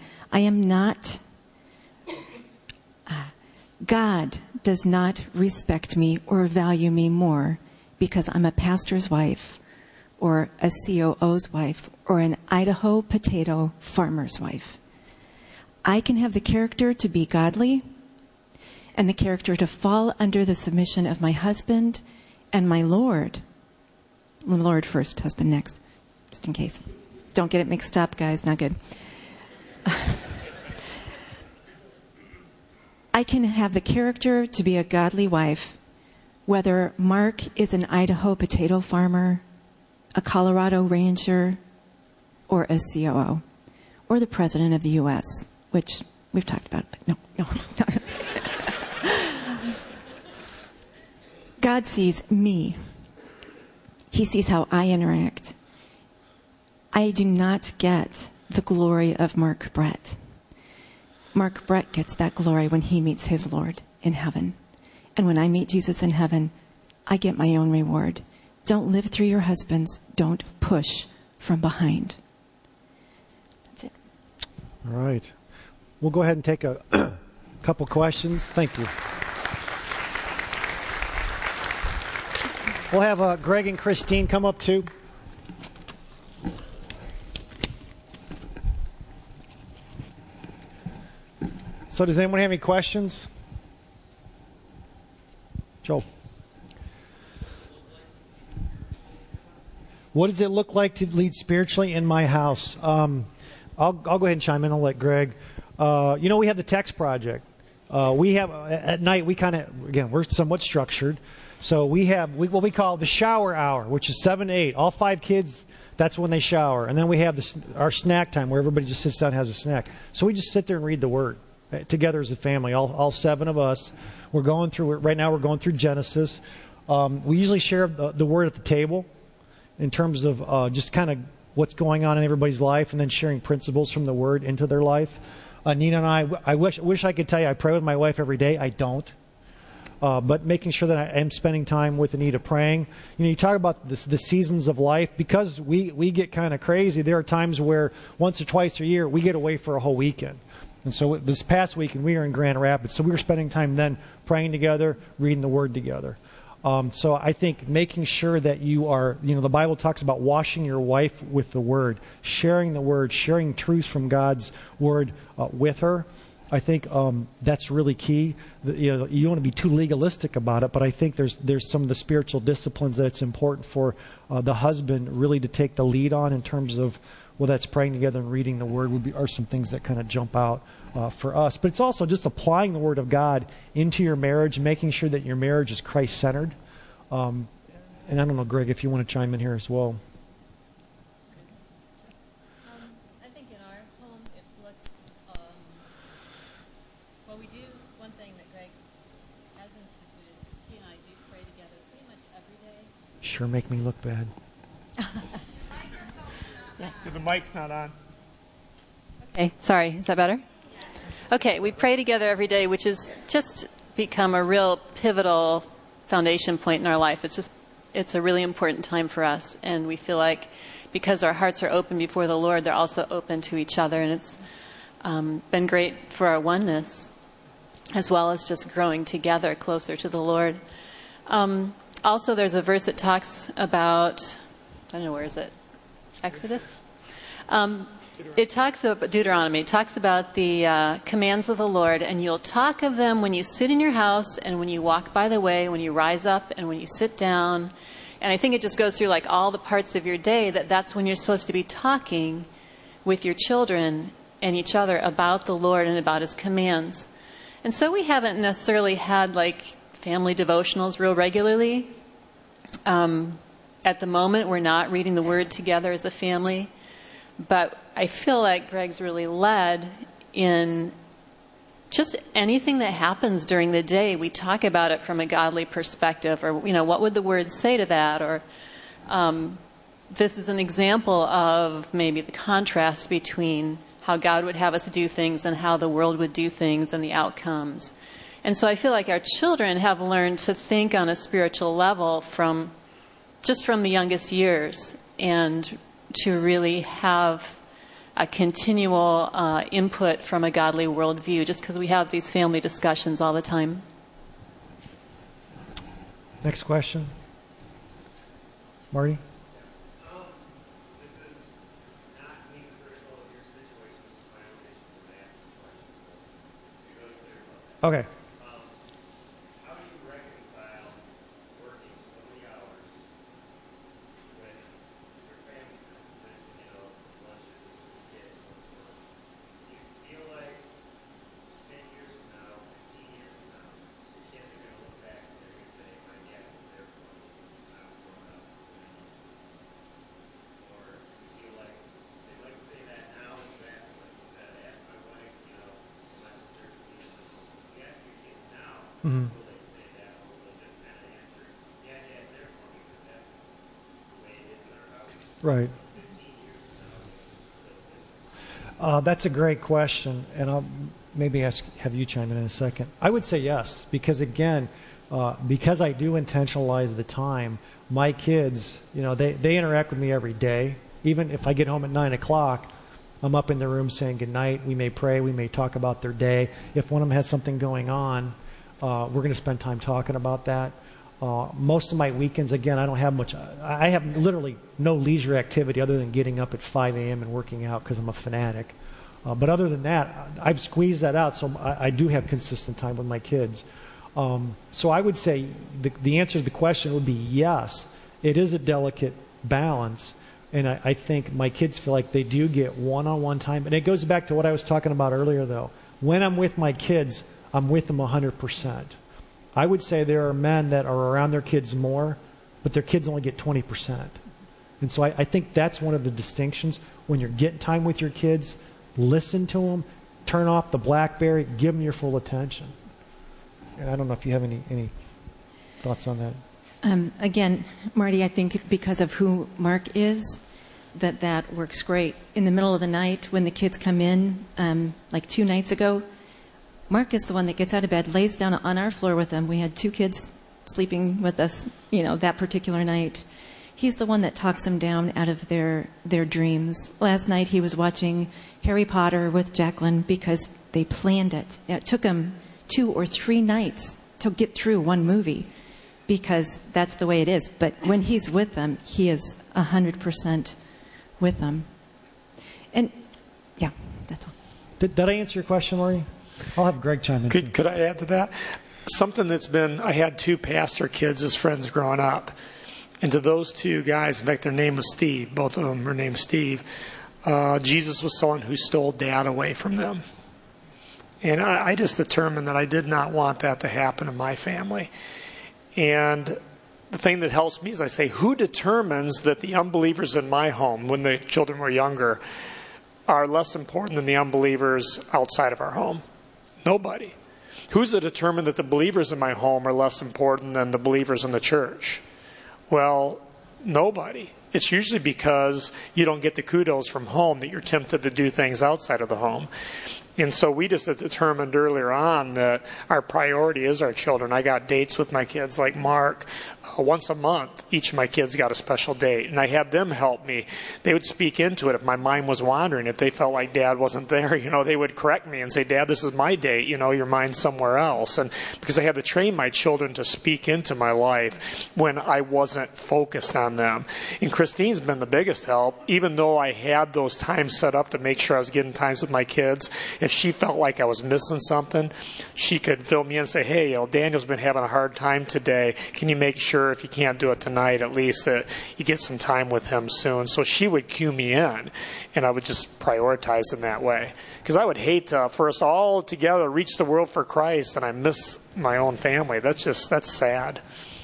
God does not respect me or value me more because I'm a pastor's wife or a COO's wife or an Idaho potato farmer's wife. I can have the character to be godly and the character to fall under the submission of my husband and my Lord. Lord first, husband next, just in case. Don't get it mixed up, guys. Not good. I can have the character to be a godly wife, whether Mark is an Idaho potato farmer, a Colorado ranger, or a COO, or the president of the U.S., which we've talked about, but no. God sees me. He sees how I interact. I do not get the glory of Mark Brett. Mark Brett gets that glory when he meets his Lord in heaven. And when I meet Jesus in heaven, I get my own reward. Don't live through your husbands. Don't push from behind. That's it. All right. We'll go ahead and take a couple questions. Thank you. We'll have Greg and Christine come up too. So does anyone have any questions? Joe. What does it look like to lead spiritually in my house? I'll go ahead and chime in. I'll let Greg. We have the text project. We have at night. We kind of we're somewhat structured. So we have what we call the shower hour, which is 7 to 8. All 5 kids, that's when they shower. And then we have our snack time where everybody just sits down and has a snack. So we just sit there and read the Word together as a family, all 7 of us. We're going through it. Right now we're going through Genesis. We usually share the Word at the table in terms of just kind of what's going on in everybody's life and then sharing principles from the Word into their life. Nina and I wish I could tell you I pray with my wife every day. I don't. But making sure that I am spending time with Anita praying. You talk about the seasons of life. Because we get kind of crazy, there are times where once or twice a year we get away for a whole weekend. And so this past weekend we were in Grand Rapids. So we were spending time then praying together, reading the Word together. So I think making sure that you are, the Bible talks about washing your wife with the Word, sharing the Word, sharing truths from God's Word with her. I think that's really key. You don't want to be too legalistic about it, but I think there's some of the spiritual disciplines that it's important for the husband really to take the lead on in terms of, that's praying together and reading the Word are some things that kind of jump out for us. But it's also just applying the Word of God into your marriage, making sure that your marriage is Christ-centered. And I don't know, Greg, if you want to chime in here as well. Sure make me look bad. The mic's not on. Okay, sorry. Is that better? Okay, we pray together every day, which has just become a real pivotal foundation point in our life. It's a really important time for us, and we feel like because our hearts are open before the Lord, they're also open to each other, and it's been great for our oneness, as well as just growing together closer to the Lord. Also, there's a verse that talks about, I don't know, where is it? Exodus? It talks about Deuteronomy. It talks about the commands of the Lord, and you'll talk of them when you sit in your house and when you walk by the way, when you rise up and when you sit down. And I think it just goes through like all the parts of your day that's when you're supposed to be talking with your children and each other about the Lord and about His commands. And so we haven't necessarily had like family devotionals real regularly. At the moment, we're not reading the Word together as a family, but I feel like Greg's really led in just anything that happens during the day. We talk about it from a godly perspective, or, what would the Word say to that? Or this is an example of maybe the contrast between how God would have us do things and how the world would do things and the outcomes. And so I feel like our children have learned to think on a spiritual level from the youngest years, and to really have a continual input from a godly worldview, just because we have these family discussions all the time. Next question. Marty? This is not being critical of your situation. This is my own issue. Okay. How do you reconcile working so many hours with your family time? Lunches with kids. Do you feel like 10 years from now, 15 years from now, your kids are going to look back and they're going to say, my dad was there for me when I was growing up? Or do you feel like they might say that now, and you ask them, like you said, ask my wife, my sister, you ask your kids now, will they say that, or will they just kind of answer, yeah, Dad's there for me, because that's the way it is in our house? Right. 15 years from now, they'll say That's a great question, and I'll maybe have you chime in a second. I would say yes, because again, because I do intentionalize the time, my kids, they interact with me every day. Even if I get home at 9 o'clock, I'm up in the room saying goodnight. We may pray. We may talk about their day. If one of them has something going on, we're going to spend time talking about that. Most of my weekends, again, I don't have much. I have literally no leisure activity other than getting up at 5 a.m. and working out because I'm a fanatic. But other than that, I've squeezed that out, so I do have consistent time with my kids. So I would say the answer to the question would be yes. It is a delicate balance, and I think my kids feel like they do get one-on-one time. And it goes back to what I was talking about earlier, though. When I'm with my kids, I'm with them 100%. I would say there are men that are around their kids more, but their kids only get 20%. And so I think that's one of the distinctions. When you're getting time with your kids, listen to them, turn off the BlackBerry, give them your full attention. And I don't know if you have any thoughts on that. Again, Marty, I think because of who Mark is, that works great. In the middle of the night when the kids come in, like 2 nights ago, Mark is the one that gets out of bed, lays down on our floor with them. We had 2 kids sleeping with us, that particular night. He's the one that talks them down out of their dreams. Last night he was watching Harry Potter with Jacqueline because they planned it. It took him 2 or 3 nights to get through one movie because that's the way it is. But when he's with them, he is 100% with them. And, yeah, that's all. Did I answer your question, Marty? I'll have Greg chime in. Could I add to that? Something that's I had 2 pastor kids as friends growing up. And to those 2 guys, in fact, their name was Steve. Both of them were named Steve. Jesus was someone who stole Dad away from them. And I just determined that I did not want that to happen in my family. And the thing that helps me is I say, who determines that the unbelievers in my home, when the children were younger, are less important than the unbelievers outside of our home? Nobody. Who's to determine that the believers in my home are less important than the believers in the church? Well, nobody. It's usually because you don't get the kudos from home that you're tempted to do things outside of the home. And so we just determined earlier on that our priority is our children. I got dates with my kids like Mark. Once a month, each of my kids got a special date. And I had them help me. They would speak into it if my mind was wandering. If they felt like Dad wasn't there, they would correct me and say, Dad, this is my date. Your mind's somewhere else. And because I had to train my children to speak into my life when I wasn't focused on them. And Christine's been the biggest help. Even though I had those times set up to make sure I was getting times with my kids, if she felt like I was missing something, she could fill me in and say, hey, Daniel's been having a hard time today. Can you make sure if you can't do it tonight, at least that you get some time with him soon? So she would cue me in, and I would just prioritize in that way. Because I would hate for us all together reach the world for Christ, and I miss my own family. That's sad.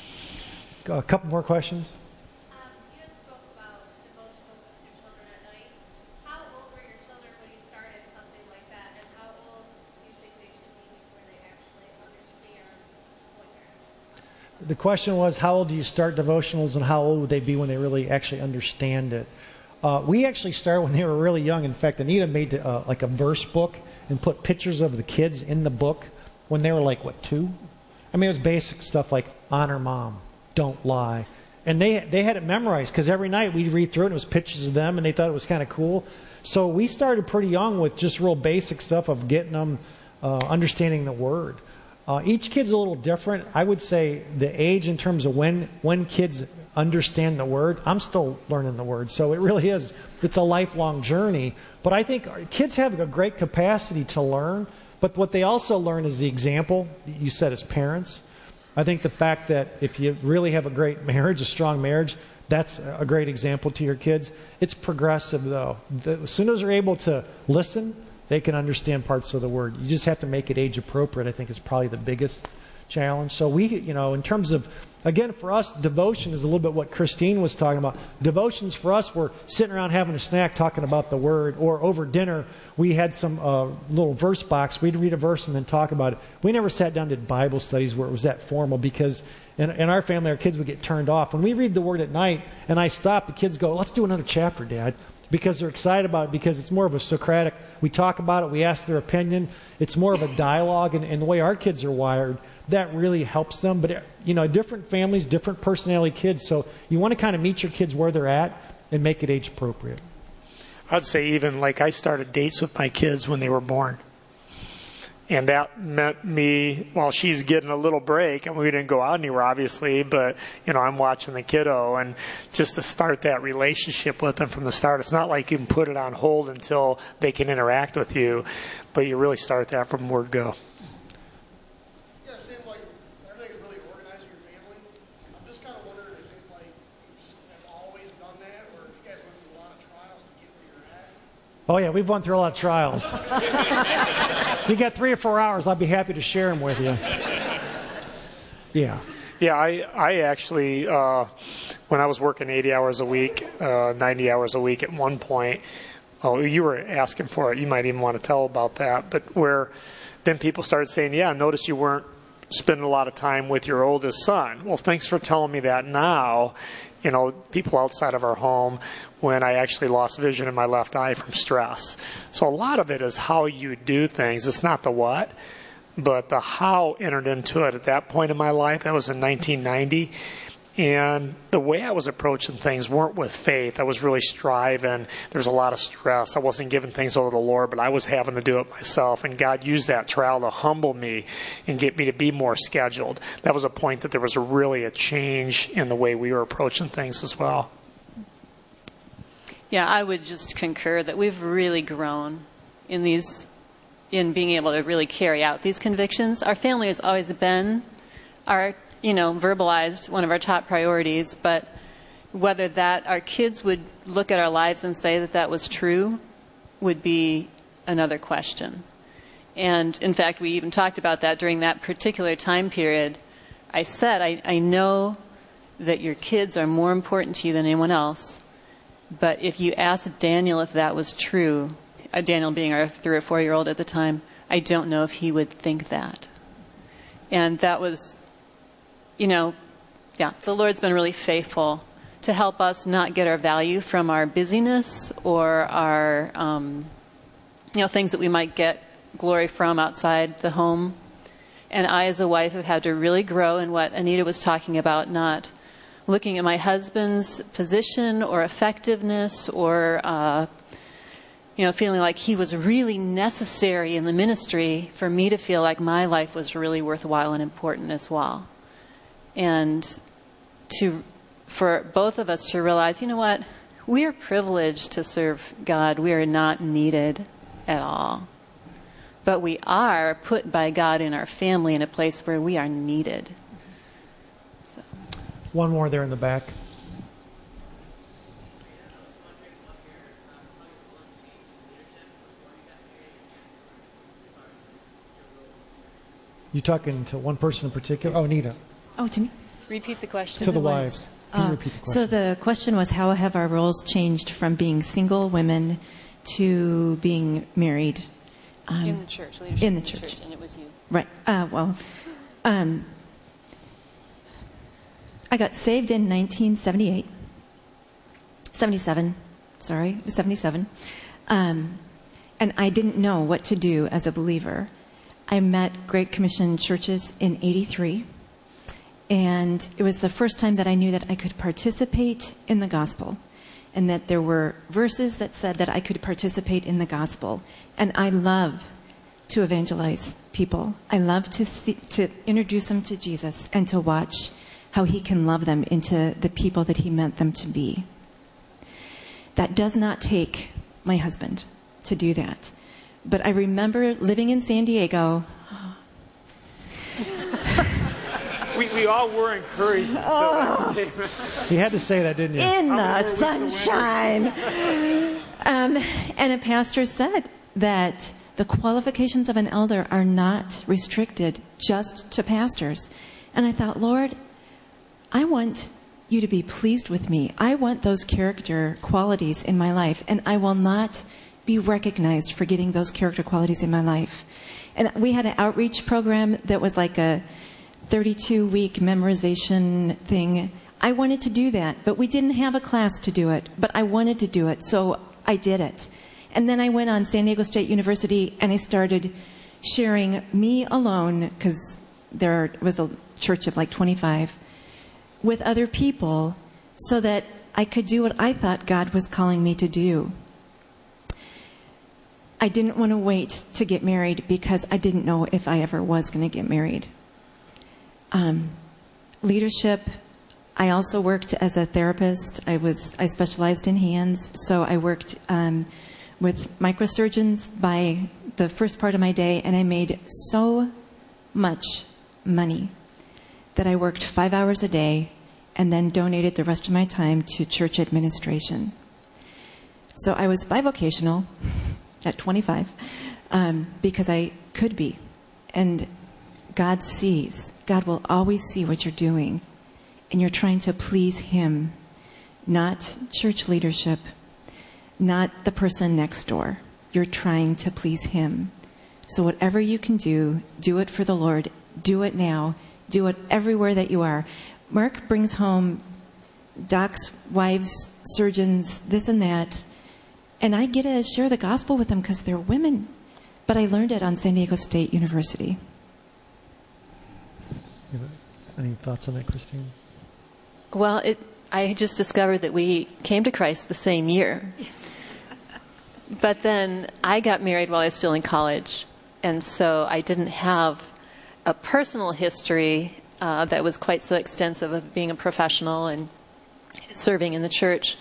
A couple more questions. You had spoke about devotionals with your children at night. How old were your children when you started something like that, and how old do you think they should be before they actually understand what you're... The question was, how old do you start devotionals, and how old would they be when they really actually understand it? We actually started when they were really young. In fact, Anita made like a verse book and put pictures of the kids in the book when they were 2? I mean, it was basic stuff like honor mom, don't lie. And they had it memorized because every night we'd read through it and it was pictures of them and they thought it was kind of cool. So we started pretty young with just real basic stuff of getting them understanding the Word. Each kid's a little different. I would say the age in terms of when kids understand the Word, I'm still learning the Word. So it really is. It's a lifelong journey. But I think kids have a great capacity to learn. But what they also learn is the example you set as parents. I think the fact that if you really have a great marriage, a strong marriage, that's a great example to your kids. It's progressive, though. As soon as they're able to listen, they can understand parts of the Word. You just have to make it age appropriate, I think, is probably the biggest challenge. So we, in terms of, again, for us, devotion is a little bit what Christine was talking about. Devotions for us were sitting around having a snack talking about the Word, or over dinner, we had some little verse box. We'd read a verse and then talk about it. We never sat down and did Bible studies where it was that formal, because in our family, our kids would get turned off. When we read the Word at night and I stop, the kids go, let's do another chapter, Dad, because they're excited about it, because it's more of a Socratic. We talk about it, we ask their opinion. It's more of a dialogue, and the way our kids are wired, that really helps them. But, different families, different personality kids, so you want to kind of meet your kids where they're at and make it age appropriate. I'd say even like I started dates with my kids when they were born. And that meant me, well, she's getting a little break, and we didn't go out anywhere, obviously, but, I'm watching the kiddo, and just to start that relationship with them from the start. It's not like you can put it on hold until they can interact with you, but you really start that from word go. Yeah, it seems like everything is really organized in your family. I'm just kind of wondering if you have always done that, or if you guys went through a lot of trials to get where you're at. Oh, yeah, we've gone through a lot of trials. You got 3 or 4 hours, I'll be happy to share them with you. Yeah. Yeah, I actually, when I was working 80 hours a week, 90 hours a week at one point, you were asking for it. You might even want to tell about that. But where then people started saying, yeah, notice you weren't spending a lot of time with your oldest son. Well, thanks for telling me that now. People outside of our home, when I actually lost vision in my left eye from stress. So a lot of it is how you do things. It's not the what, but the how entered into it at that point in my life. That was in 1990. And the way I was approaching things weren't with faith. I was really striving. There was a lot of stress. I wasn't giving things over to the Lord, but I was having to do it myself. And God used that trial to humble me and get me to be more scheduled. That was a point that there was really a change in the way we were approaching things as well. Yeah, I would just concur that we've really grown in being able to really carry out these convictions. Our family has always been verbalized one of our top priorities, but whether that our kids would look at our lives and say that was true would be another question. And in fact, we even talked about that during that particular time period. I said, I know that your kids are more important to you than anyone else, but if you asked Daniel if that was true, Daniel being our 3 or 4-year-old at the time, I don't know if he would think that. And that was, the Lord's been really faithful to help us not get our value from our busyness or our, things that we might get glory from outside the home. And I, as a wife, have had to really grow in what Anita was talking about, not looking at my husband's position or effectiveness or, feeling like he was really necessary in the ministry for me to feel like my life was really worthwhile and important as well. And for both of us to realize, we are privileged to serve God. We are not needed at all. But we are put by God in our family in a place where we are needed. So. One more there in the back. You talking to one person in particular? Oh, Anita. Oh, to me? Repeat the question. To the wives. Can you repeat the question? So the question was, how have our roles changed from being single women to being married? In the church. Leadership in the church. And it was you. Right. I got saved in 1978. 77. Sorry, it was 77. And I didn't know what to do as a believer. I met Great Commission churches in 83. And it was the first time that I knew that I could participate in the gospel and that there were verses that said that I could participate in the gospel. And I love to evangelize people. I love to introduce them to Jesus and to watch how he can love them into the people that he meant them to be. That does not take my husband to do that. But I remember living in San Diego. We all were encouraged. You had to say that, didn't you? In the sunshine. And a pastor said that the qualifications of an elder are not restricted just to pastors. And I thought, Lord, I want you to be pleased with me. I want those character qualities in my life, and I will not be recognized for getting those character qualities in my life. And we had an outreach program that was like a 32-week memorization thing. I wanted to do that, but we didn't have a class to do it. But I wanted to do it, so I did it. And then I went on San Diego State University, and I started sharing me alone, because there was a church of like 25, with other people, so that I could do what I thought God was calling me to do. I didn't want to wait to get married because I didn't know if I ever was going to get married. Leadership, I also worked as a therapist. I specialized in hands, so I worked with microsurgeons by the first part of my day, and I made so much money that I worked 5 hours a day and then donated the rest of my time to church administration. So I was bivocational at 25 because I could be. And God sees. God will always see what you're doing. And you're trying to please Him, not church leadership, not the person next door. You're trying to please Him. So whatever you can do, do it for the Lord. Do it now. Do it everywhere that you are. Mark brings home docs, wives, surgeons, this and that. And I get to share the gospel with them because they're women. But I learned it on San Diego State University. Any thoughts on that, Christine? Well, I just discovered that we came to Christ the same year. But then I got married while I was still in college. And so I didn't have a personal history that was quite so extensive of being a professional and serving in the church.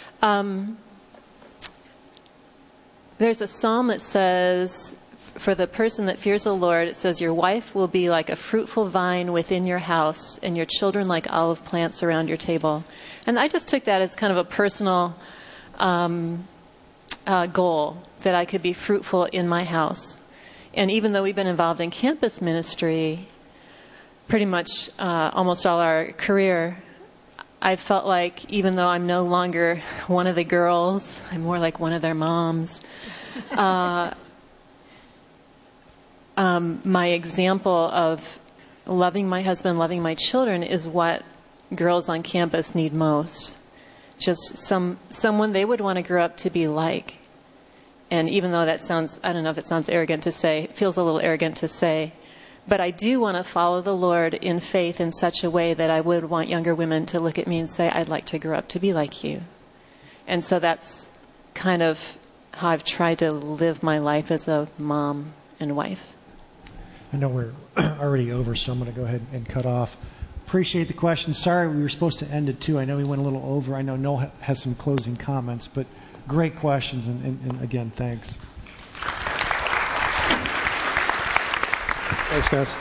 There's a psalm that says, for the person that fears the Lord, it says, your wife will be like a fruitful vine within your house and your children like olive plants around your table. And I just took that as kind of a personal goal, that I could be fruitful in my house. And even though we've been involved in campus ministry pretty much almost all our career, I felt like even though I'm no longer one of the girls, I'm more like one of their moms. My example of loving my husband, loving my children is what girls on campus need most. Just someone they would want to grow up to be like. And even though that sounds, I don't know if it sounds arrogant to say, it feels a little arrogant to say, but I do want to follow the Lord in faith in such a way that I would want younger women to look at me and say, I'd like to grow up to be like you. And so that's kind of how I've tried to live my life as a mom and wife. I know we're already over, so I'm going to go ahead and cut off. Appreciate the question. Sorry we were supposed to end at 2. I know we went a little over. I know Noel has some closing comments, but great questions, and again, thanks. Thanks, guys.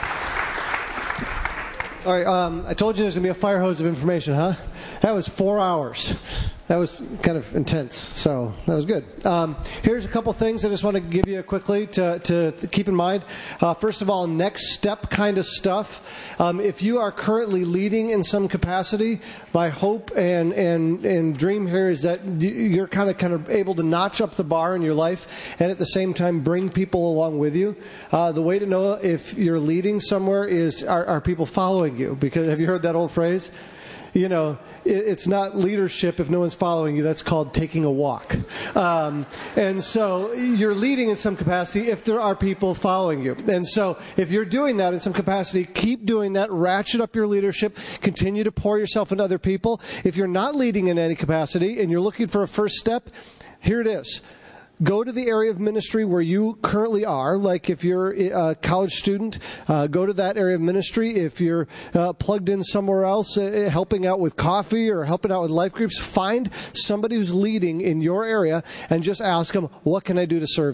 All right, I told you there's going to be a fire hose of information, huh? That was 4 hours. That was kind of intense, so that was good. Here's a couple things I just want to give you quickly to keep in mind. First of all, next step kind of stuff. If you are currently leading in some capacity, my hope and dream here is that you're kind of able to notch up the bar in your life and at the same time bring people along with you. The way to know if you're leading somewhere is, are people following you? Because have you heard that old phrase? You know, it's not leadership if no one's following you. That's called taking a walk. And so you're leading in some capacity if there are people following you. And so if you're doing that in some capacity, keep doing that. Ratchet up your leadership. Continue to pour yourself into other people. If you're not leading in any capacity and you're looking for a first step, here it is. Go to the area of ministry where you currently are. Like if you're a college student, go to that area of ministry. If you're plugged in somewhere else, helping out with coffee or helping out with life groups, find somebody who's leading in your area and just ask them, what can I do to serve you?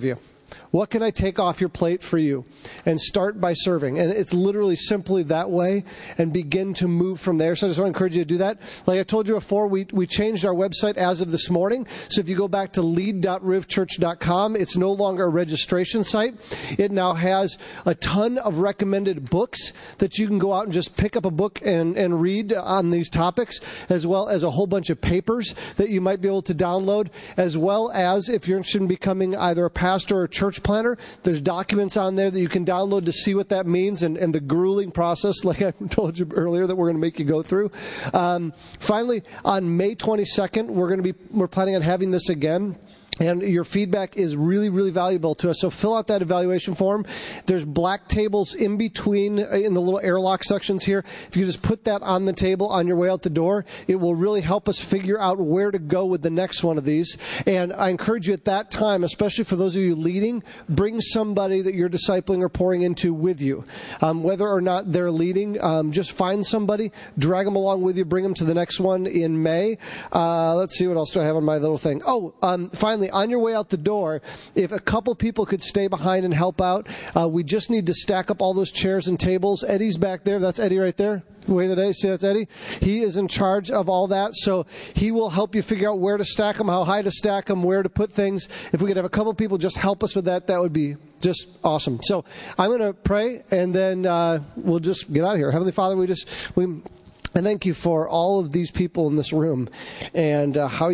What can I take off your plate for you? And start by serving. And it's literally simply that way, and begin to move from there. So I just want to encourage you to do that. Like I told you before, we changed our website as of this morning. So if you go back to lead.rivchurch.com, it's no longer a registration site. It now has a ton of recommended books that you can go out and just pick up a book and read on these topics, as well as a whole bunch of papers that you might be able to download, as well as if you're interested in becoming either a pastor or a church planner, there's documents on there that you can download to see what that means and the grueling process, like I told you earlier, that we're going to make you go through. Finally, on May 22nd, we're planning on having this again. And your feedback is really, really valuable to us. So fill out that evaluation form. There's black tables in between in the little airlock sections here. If you just put that on the table on your way out the door, it will really help us figure out where to go with the next one of these. And I encourage you at that time, especially for those of you leading, bring somebody that you're discipling or pouring into with you. Whether or not they're leading, just find somebody, drag them along with you, bring them to the next one in May. Let's see, what else do I have on my little thing? Finally, on your way out the door, if a couple people could stay behind and help out, we just need to stack up all those chairs and tables. Eddie's back there. That's Eddie right there. Wave today. See, that's Eddie. He is in charge of all that, so he will help you figure out where to stack them, how high to stack them, where to put things. If we could have a couple people just help us with that, that would be just awesome. So I'm going to pray, and then we'll just get out of here. Heavenly Father, I thank you for all of these people in this room, and how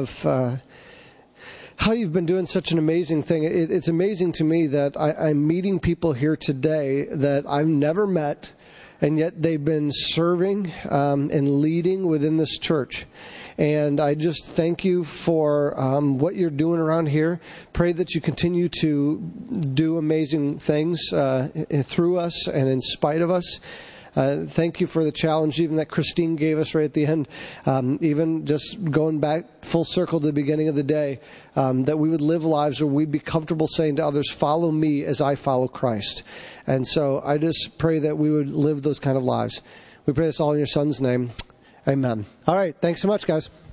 you've been doing such an amazing thing. It's amazing to me that I'm meeting people here today that I've never met, and yet they've been serving and leading within this church. And I just thank you for what you're doing around here. Pray that you continue to do amazing things through us and in spite of us. Thank you for the challenge even that Christine gave us right at the end, even just going back full circle to the beginning of the day, that we would live lives where we'd be comfortable saying to others, follow me as I follow Christ. And so I just pray that we would live those kind of lives. We pray this all in your Son's name. Amen. All right. Thanks so much, guys.